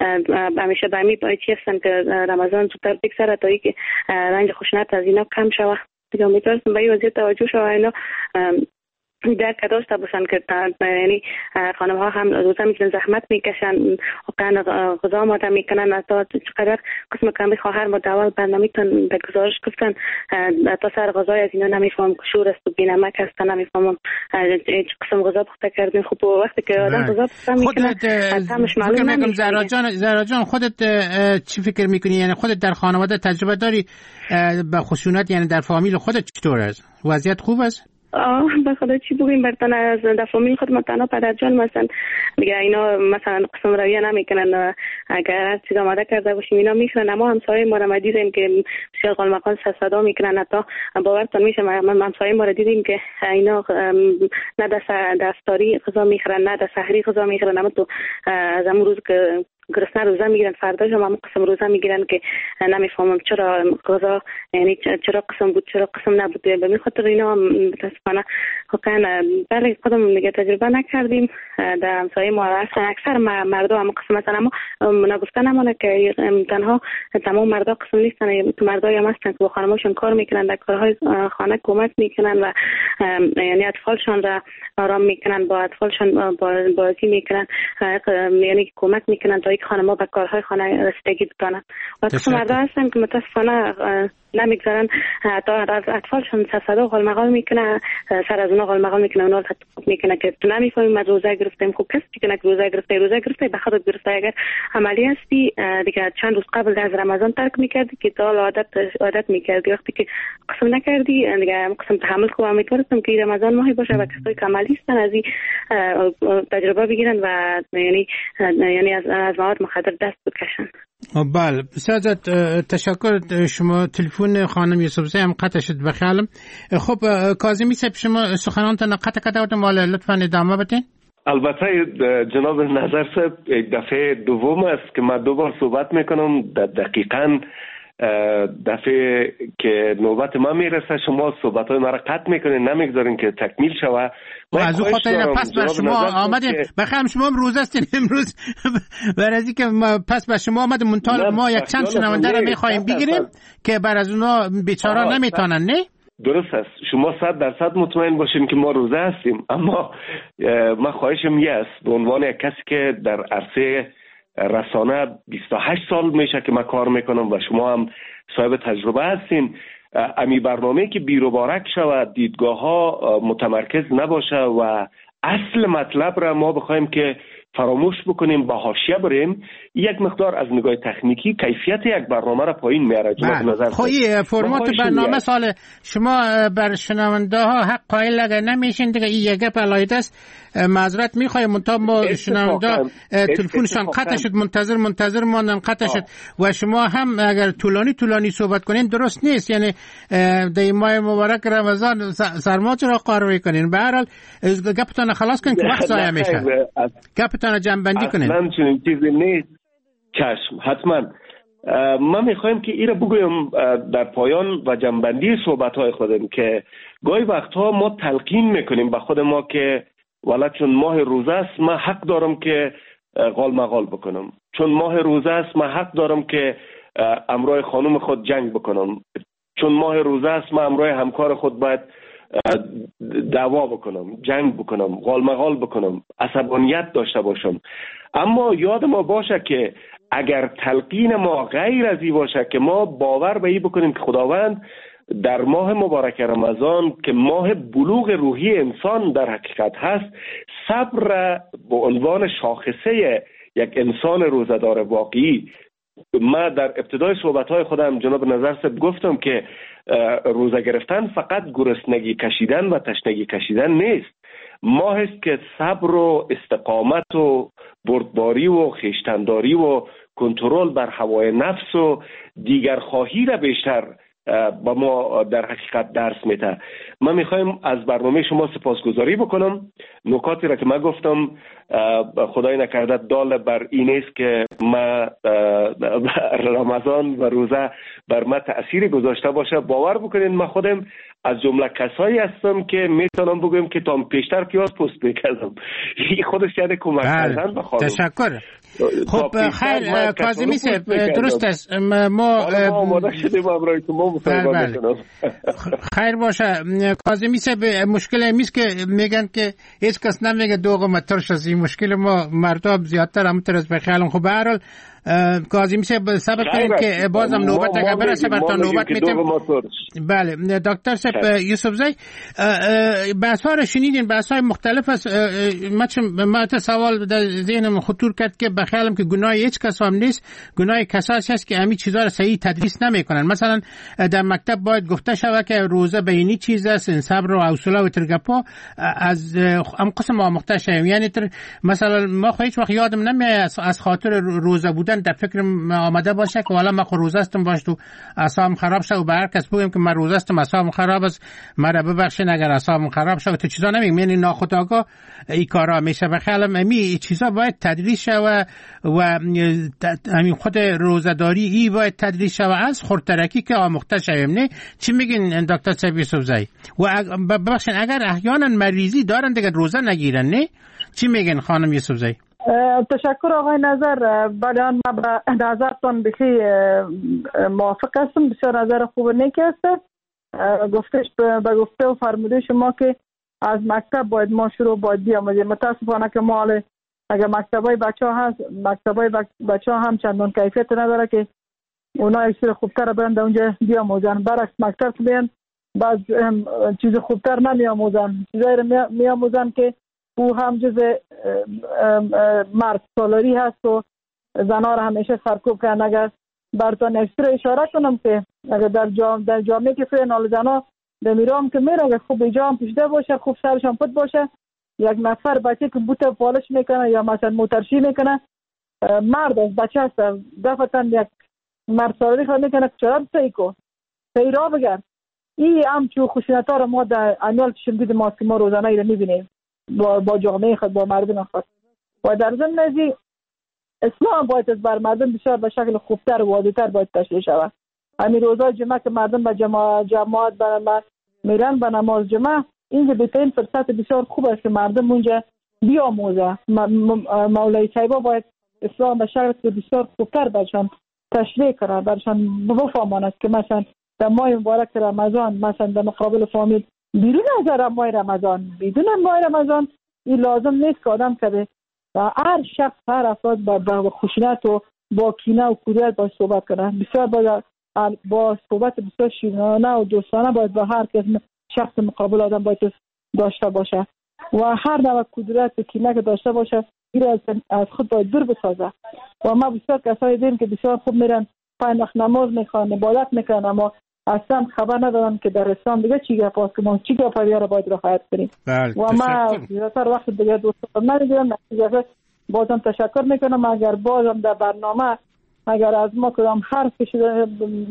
همیشه به امی باید چی هستن که رمضان زودتر بگذره تا ای که رنج خوشنط از اینا کم شوه. دیگه امیدوارم به این وضعیت توجه شوه. اینا درک داشته باشن که یعنی خانم ها هم روزه میکنن زحمت میکشن واقعا غذا آماده میکنن. تا چقدر قسم کمی خواهر مدول برنامه تون به گزارش گفتن تا سر غذای از اینا نمیفهم شور است و بینمک است نمیفهمم چه قسم غذا پخته کردین. خب وقتی که آدم غذا پخته میکنه طعمش معلوم نمیشه. زهرا جان زهرا جان خودت چی فکر میکنی؟ یعنی خودت در خانواده تجربه داری به خشونت، یعنی در فامیل خودت چطور است؟ وضعیت خوب است؟ آه به خدا چی بگیم برتن از در فامیل خود مثلا پدر جان مثلا دیگه اینا مثلا قسم رویه نمیکنن. اگر هر چیز آماده کرده باشیم اینا میخورن. اما همسایه ما را دیدیم که بسیار قلمقال سر صدا میکنن. حتی باورتون میشه من همسایه ما را دیدیم که اینا نه دستاری غذا میخورن نه سحری غذا میخورن. اما تو از امروز که گرسنه روزه میگیرن فرداش هم قسم روزه میگیرن که نمیفهمم چرا غذا یعنی چرا قسم بود چرا قسم نبود. به این خاطر اینا متاسفانه واقعا برای خودمون دیگه تجربه نکردیم. در همسایه ما اصلا اکثر مردم هم قسم مثلا اما نگفته نمونه که تنها تمام مردا قسم نیستن. مردای هم هستن که با خانماشون کار میکنن، در کارهای خانه کمک میکنن و یعنی اطفالشون را آرام میکنن، با اطفالشون بازی میکنن، یعنی کمک میکنن تا یک خانم‌ها به کارهای خانه رسیدگی بتونن. و قسم مردا هستن که متاسفانه نمیگذارن تا از اطفالشون صدا غلمغال میکنه، سر از اونا غلمغال میکنه، اونا تطبیق میکنه که تو نمیفهمیم از روزه گرفتیم. خب کسی که روزه گرفته روزه گرفته به خودت گرفته. اگر عملی هستی دیگه چند روز قبل از رمضان ترک میکردی که تا عادت عادت میکردی. وقتی که قسم نکردی دیگه قسم تحمل خوب میکردم که رمضان ماهی باشه و کسایی که عملی هستن از این تجربه بگیرن و یعنی یعنی از از مواد مخدر دست بکشن. بله بسیار تشکر. شما تلفن خانم یوسفزی هم قطع شد بخیالم. خب کاظمی صاحب شما سخنانتان قطع کردم ولی لطفا ادامه بدین. البته جناب نظر صاحب دفعه دوم است که من دوبار صحبت میکنم. دقیقاً دفعه که نوبت ما میرسه شما صحبت‌های ما را قطع میکنین، نمیگذارین که تکمیل شوه. از اون خاطر پس بر شما آمدیم بخیر. شما هم روز هستین امروز برای از اینکه پس بر شما آمدیم منتال ما یک چند شنونده را میخواییم بگیریم که بر از اونا بیچارا نمیتونن. نه درست است، شما صد درصد مطمئن باشین که ما روزه هستیم. اما من خواهشم یه است به عنوان یک کسی که در عرصه رسانه بیست و هشت سال میشه که من کار میکنم و شما هم صاحب تجربه هستین، امی برنامه که بیروبارک شود، دیدگاه ها متمرکز نباشه و اصل مطلب را ما بخوایم که فراموش بکنیم با حاشیه بریم، یک مقدار از نگاه تکنیکی کیفیت یک برنامه را پایین میاره. خب فرمات برنامه سال شما بر شنونده ها حق قائل اگر نمیشین دیگه این یک علاید است. معذرت میخوایم منتها ما شنونده تلفنشان قطع شد، منتظر منتظر ماندن قطع شد و شما هم اگر طولانی طولانی صحبت کنین درست نیست. یعنی در ماه مبارک رمضان سرما چرا قار میکنین؟ به هر حال گپتون خلاص کنین که وقت ضایع میشه. گپتون جمع کنین. اصلا چنین چیزی نیست. چشم حتما. ما میخوایم که این را بگویم در پایان و جمع‌بندی صحبت‌های خودم که گاهی وقتها ما تلقین میکنیم به خود ما که والا چون ماه روزه است من حق دارم که غال مغال بکنم، چون ماه روزه است من حق دارم که امرای خانم خود جنگ بکنم، چون ماه روزه است من امرای همکار خود باید دعوا بکنم، جنگ بکنم، غال مغال بکنم، عصبانیت داشته باشم. اما یاد ما باشه که اگر تلقین ما غیر از این باشه که ما باور به این بکنیم که خداوند در ماه مبارک رمضان که ماه بلوغ روحی انسان در حقیقت هست، صبر به عنوان شاخصه یک انسان روزه‌دار واقعی. ما در ابتدای صحبت‌های خودم جناب نظر صاحب گفتم که روزه گرفتن فقط گرسنگی کشیدن و تشنگی کشیدن نیست. ماه است که صبر و استقامت و بردباری و خویشتنداری و کنترل بر هوای نفس و دیگر خواهی را بیشتر با ما در حقیقت درس میده. من میخوایم از برنامه شما سپاسگزاری بکنم. نکاتی را که من گفتم خدای نکرده دال بر این است که ما رمضان و روزه بر ما تأثیر گذاشته باشه. باور بکنین من خودم از جمله کسایی هستم که میتونم بگم که تا پیشتر پیاز پست میکردم. این خودش یعنی کمک کردن به خانم. تشکر. خب خیر کاظمی صاحب درست است. ما آماده شدیم برای شما مصاحبه میکنم. خیر باشه کاظمی صاحب، مشکل امیست که میگن که هیچ کس نمیگه دوغ ترش است. این مشکل ما مردم زیادتر همونطور از بخیالم. خب به هر حال کاظمی صاحب صبر کنید که بازم نوبت اگر برسه بر تا نوبت میتیم. بله دکتر صاحب یوسف زی، بحث ها رو شنیدین، بحث های مختلف است. ما تا سوال در ذهنم خطور کرد که بخیالم که گناه هیچ کس هم نیست، گناه کساسی است که همین چیزا رو صحیح تدریس نمیکنن. مثلا در مکتب باید گفته شود که روزه بینی چیز است، صبر و حوصله و ترگپا از ام قسم آموخته شویم. یعنی مثلا ما هیچ وقت یادم نمیاد از خاطر روزه بودن در فکر آمده باشه که والا من خود روزه استم باش تو اعصابم خراب شه و به هر کس بگم که من روزه استم اعصابم خراب است، مرا ببخشین اگر اعصابم خراب شه. تو چیزا نمیگم، یعنی ناخودآگاه این کارا میشه. بخیالم امی چیزا باید تدریس شه و و همین خود روزه‌داری ای باید تدریس شه و از خردترکی که آموخته شویم. نه چی میگین دکتر صاحب یوسف زی؟ و ببخشین اگر احیانا مریضی دارن دیگه روزه نگیرن، نه چی میگین خانم یوسف زی؟ تشکر آقای نظر. بله من به نظرتان بخی موافق هستم. بسیار نظر خوب و نیک است. گفتش به گفته و فرموده شما که از مکتب باید ما شروع باید بیاموزیم. متاسفانه که ما اگر مکتبای بچه ها هست، مکتبای بچه ها هم چندان کیفیت نداره که اونا یک چیز خوبتر برند اونجا بیاموزن. برعکس مکتب که بیان بعض چیز خوبتر نمیاموزن، چیزایی رو میاموزن که او هم جز مرد سالاری هست و زنها را همیشه سرکوب کنن. اگر برتان اکسترا اشاره کنم که اگر در جام در جامعه که فعلا زنها به میرام که میره اگر خوب جام پوشیده باشه، خوب سرشان پد باشه، یک نفر بچه که بوته پالش میکنه یا مثلا موترشی میکنه، مرد است، بچه است، دفعتا یک مرد سالاری خواهد میکنه که چرا صحیح کن صحیح را بگرد. این همچون خشونت‌ها را ما در انیال شمدید ما که ما روزانه ایره میبینیم با با جامعه خود، با مردم خود. و در ضمن ازی اسلام باید از بر مردم بسیار به شکل خوبتر و واضح‌تر باید تشریح شود. همین روزای جمعه که مردم به جماعت جماعت برن میرن به نماز جمعه، اینجا بهترین فرصت بسیار خوب است که مردم اونجا بیاموزه. مولای طیبه باید اسلام به شکل بسیار خوبتر برشان تشریح کنه، برشان بفهماند که مثلا در ماه مبارک رمضان مثلا در مقابل فامیل بیرون از ماه رمضان، بدون ماه رمضان این لازم نیست که آدم کنه و هر شخص هر افراد با خشونت و با کینه و کودت باید صحبت کنه. بسیار باید با صحبت بسیار شیرینانه و دوستانه باید با هر کس شخص مقابل آدم باید داشته باشه و هر نوع کودت و کینه که داشته باشه این از خود باید دور بسازه. و ما بسیار کسایی دیدیم که بسیار خوب میرن پنج وقت نماز میخوان، عبادت میکنن، اما اصلا خبر ندارن که در اسلام دیگه چی گپ است که ما چی گپ رو باید رعایت کنیم. و ما زیاتر وقت دیگه دوستان ندیدم. نتیجه بازم تشکر میکنم. اگر بازم در برنامه اگر از ما کدام حرف شده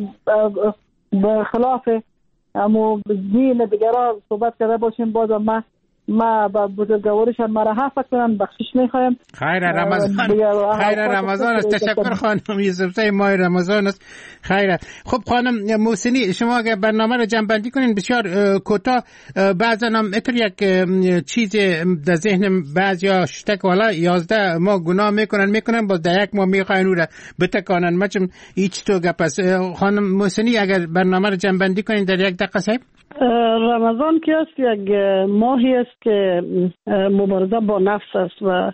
به خلاف امو دین دیگران صحبت کرده باشیم، بازم ما ما با بزرگوارشان مرا حفظ کنن، بخشش میخوایم. خیر رمضان، خیر رمضان است. تشکر خانم یوسف زی، ماه رمضان است. خیر. خب خانم محسنی، شما اگر برنامه رو جمع بندی کنین بسیار کوتاه، بعضا هم اتر یک چیز در ذهن بعضیا شتک والا یازده ما گناه میکنن میکنن باز در یک ما میخواین او را بتکانن. مچم هیچ تو گپ است. خانم محسنی اگر برنامه رو جمع بندی کنین در یک دقیقه صاحب. رمضان که است یک ماهی است که مبارزه با نفس است و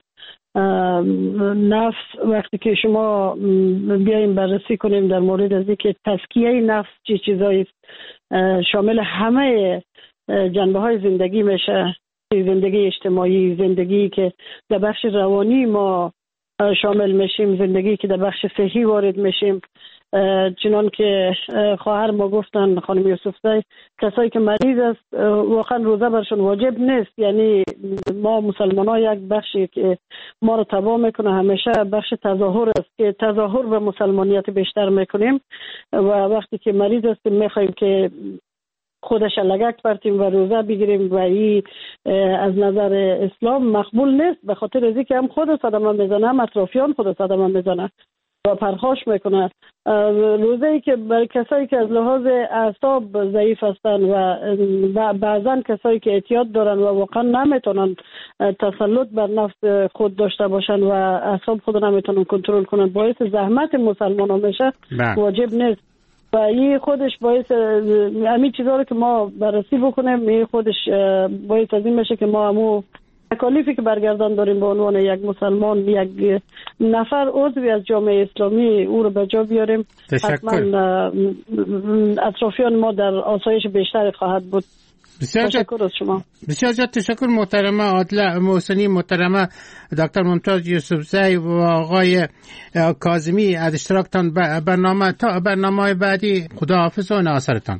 نفس وقتی که شما بیایم بررسی کنیم در مورد از اینکه تزکیه نفس چه چیزایی شامل همه جنبه های زندگی میشه، زندگی اجتماعی، زندگی که در بخش روانی ما شامل میشیم، زندگی که در بخش صحی وارد میشیم. چنان که خواهر ما گفتن خانم یوسف زی، کسایی که مریض است واقعا روزه برشون واجب نیست. یعنی ما مسلمان ها یک بخشی که ما رو تباه میکنه همیشه بخش تظاهر است که تظاهر و مسلمانیت بیشتر میکنیم و وقتی که مریض است میخوایم که خودش لگک پرتیم و روزه بگیریم و این از نظر اسلام مقبول نیست، به خاطر از اینکه هم خود صدمه میزنه هم اطرافیان خود صدمه میزنه و پرخاش میکنه. روزی که برای کسایی که از لحاظ اعصاب ضعیف هستن و بعضا کسایی که اعتیاد دارن و واقعا نمیتونن تسلط بر نفس خود داشته باشن و اعصاب خود نمیتونن کنترل کنن، باعث زحمت مسلمان ها میشه، واجب نیست. و این خودش باعث همین چیزا رو که ما بررسی بکنیم، این خودش باعث از این میشه که ما همو تکالیفی که برگردان داریم به عنوان یک مسلمان، یک نفر عضوی از جامعه اسلامی، او رو به جا بیاریم. حتما اطرافیان ما در آسایش بیشتری خواهد بود. بسیار تشکر از شما. بسیار زیاد تشکر محترمه عادله محسنی، محترمه دکتر ممتاز یوسفزی و آقای کاظمی از اشتراکتان برنامه. تا برنامه بعدی خداحافظ و ناصرتان.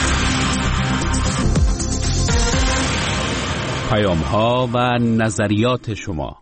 پیام ها و نظریات شما.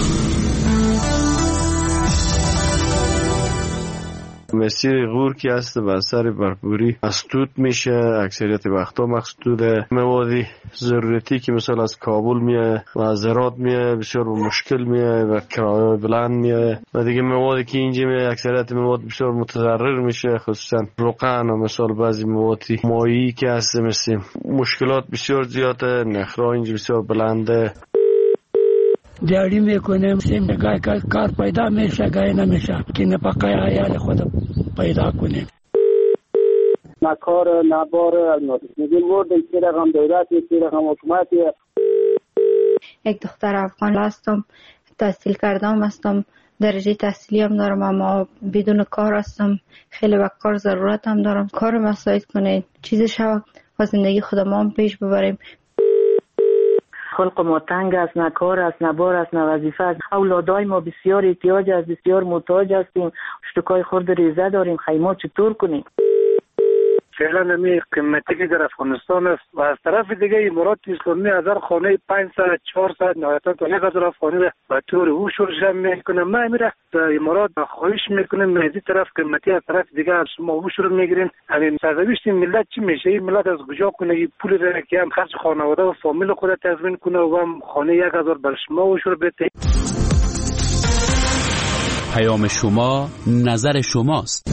مسیر غور که هست بر سر برپوری مسدود میشه، اکثریت وقتا مسدوده. موادی ضرورتی که مثلا از کابل میه و از هرات میه بسیار مشکل میه و کرایه بلند میه و دیگه موادی که اینجا میه اکثریت مواد بسیار متضرر میشه، خصوصا روغن و مثلا بعضی موادی مایی که هست مثل مشکلات بسیار زیاده، نخرا اینجا بسیار بلنده. دیاری میکنیم سیم گای کار پیدا میشه گای نمیشه که نپاقای عیال خود پیدا کنیم. نه کار نه بار میگیم ورد که رقم دولتی که رقم حکومتی. یک دختر افغان هستم، تحصیل کردم هستم، درجه تحصیلی هم دارم، اما بدون کار هستم. خیلی وقت کار ضرورت هم دارم. کار مساعد کنید، چیزی شود و زندگی خودمان پیش ببریم. خلق ما تنگ است، نه کار است، نه بار است، نه وظیفه است. اولادای ما بسیار احتیاج است، بسیار محتاج هستیم. اشتکای خرد ریزه داریم، خیمات چطور کنیم؟ فعلا نمی قیمتی که در افغانستان است و از طرف دیگه امارات اسلامی از هر خانه پانصد چهارصد نهایتا تا یک هزار افغانی به طور او شرجه میکنه. ما میره در امارات خواهش میکنیم از این طرف قیمتی، از طرف دیگه از شما او شروع میگیرین. همین سرنوشت ملت چی میشه؟ این ملت از کجا کنه این پول را که هم خرج خانواده و فامیل خود تضمین کنه و هم خانه یک هزار بر شما او شروع بده. پیام شما نظر شماست.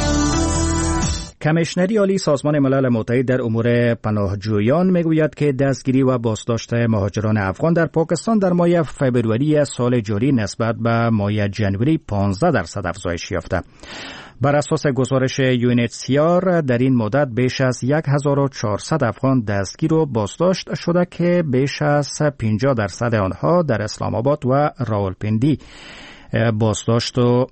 کمیشنری عالی سازمان ملل متحد در امور پناهجویان میگوید که دستگیری و بازداشت مهاجران افغان در پاکستان در ماه فوریه سال جاری نسبت به ماه جنوری پانزده درصد افزایش یافته. بر اساس گزارش یو ان اچ سی آر در این مدت بیش از هزار و چهارصد افغان دستگیر و بازداشت شده که بیش از پنجاه درصد آنها در اسلام آباد و راولپنڈی بازداشت و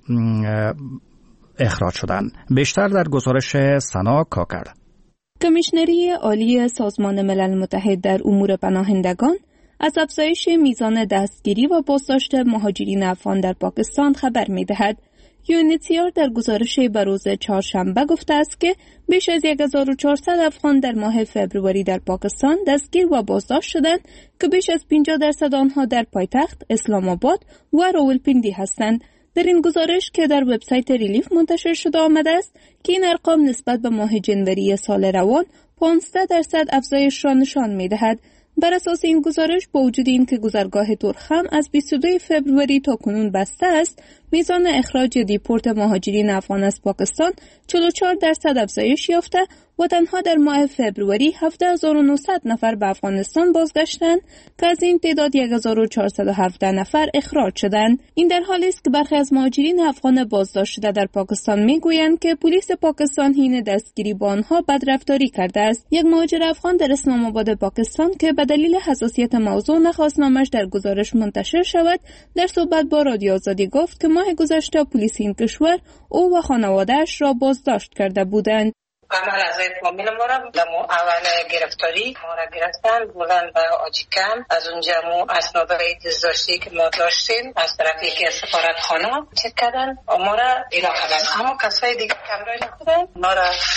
اخراج شدند. بیشتر در گزارش سنا کاکر. کمیشنری عالی سازمان ملل متحد در امور پناهندگان از افزایش میزان دستگیری و بازداشت مهاجرین افغان در پاکستان خبر می‌دهد. یو ان اچ سی آر در گزارش به روز چهارشنبه گفته است که بیش از هزار و چهارصد افغان در ماه فوریه در پاکستان دستگیر و بازداشت شدند که بیش از پنجاه درصد آنها در پایتخت اسلام آباد و راولپنڈی هستند. در این گزارش که در وبسایت ریلیف منتشر شده آمده است که این ارقام نسبت به ماه جنوری سال روان پانزده درصد افزایش را نشان می‌دهد. بر اساس این گزارش با وجود این که گذرگاه ترخم از بیست و دو فوریه تا کنون بسته است، میزان اخراج دیپورت مهاجرین افغان از پاکستان چهل و چهار درصد افزایش یافته و تنها در ماه فوریه هفده هزار و نهصد نفر به افغانستان بازگشتند که از این تعداد یک هزار و چهارصد و هفده نفر اخراج شدند. این در حالی است که برخی از مهاجرین افغان بازداشت شده در پاکستان میگویند که پلیس پاکستان حین دستگیری با آنها بدرفتاری کرده است. یک مهاجر افغان در اسلام آباد پاکستان که به دلیل حساسیت موضوع نخواست نامش در گزارش منتشر شود، در صحبت با رادیو آزادی گفت که ماه گذشته پلیس این کشور او و خانواده‌اش را بازداشت کرده بودند. عمل از فامیل ما را در اول گرفتاری ما را گرفتن، بردن به آجیکم. از اونجا مو اسنادهای دزداشتی که ما داشتیم از طرف یکی از سفارتخانه چک کردن و ما را اینا کردن. اما کسای دیگه کمرای نخودن ما را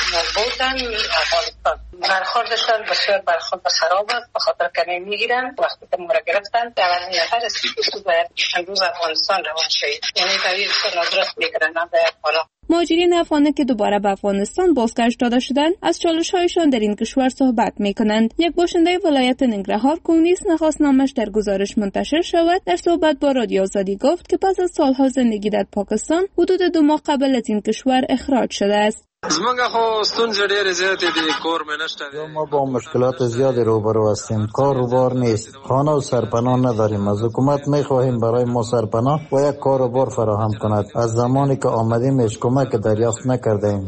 بودن افغانستان برخوردشان بسیار برخورد خراب است، به خاطر کمی میگیرن. وقتی که ما را گرفتن اولین نفر است که باید امروز افغانستان روان شوید، یعنی طویل ندرست میکنن به افغانا. مهاجرین افغانی که دوباره به افغانستان بازگشت داده شدند از چالش‌هایشان در این کشور صحبت می‌کنند. یک باشنده ولایت ننگرهار که نیز نخواست نامش در گزارش منتشر شود، در صحبت با رادیو آزادی گفت که پس از سالها زندگی در پاکستان حدود دو ماه قبل از این کشور اخراج شده است. زمونږ خو ستونزې ډېرې زیاتې دي، کور مې نشته دی. ما با مشکلات زیادی روبرو هستیم. کار و بار نیست، خانه و سرپناه نداریم. از حکومت می‌خواهیم برای ما سرپناه و یک کار و بار فراهم کند. از زمانی که آمدیم هیچ کمک دریافت نکردیم.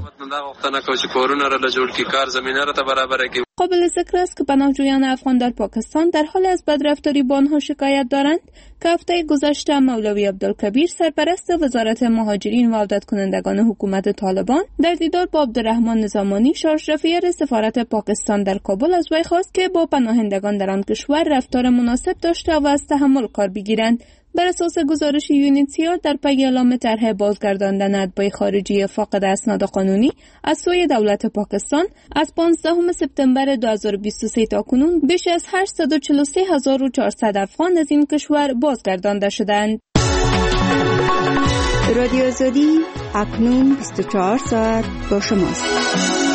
قابل ذکر است که پناهجویان افغان در پاکستان در حال از بدرفتاری با آنها شکایت دارند که هفته گذشته مولوی عبدالکبیر سرپرست وزارت مهاجرین و عودت کنندگان حکومت طالبان در دیدار با عبدالرحمن نظامانی شارژ رفیع سفارت پاکستان در کابل از وی خواست که با پناهندگان در آن کشور رفتار مناسب داشته و از تحمل کار بگیرند. بر اساس گزارش یونیسیار در پی اعلام طرح بازگرداندن اتباع خارجی فاقد اسناد قانونی از سوی دولت پاکستان از پانزدهم سپتامبر دو هزار و بیست و سه تا کنون بیش از هشتصد و چهل و سه هزار و چهارصد افغان از این کشور بازگردانده شدند. رادیو آزادی اکنون بیست و چهار ساعت با شماست.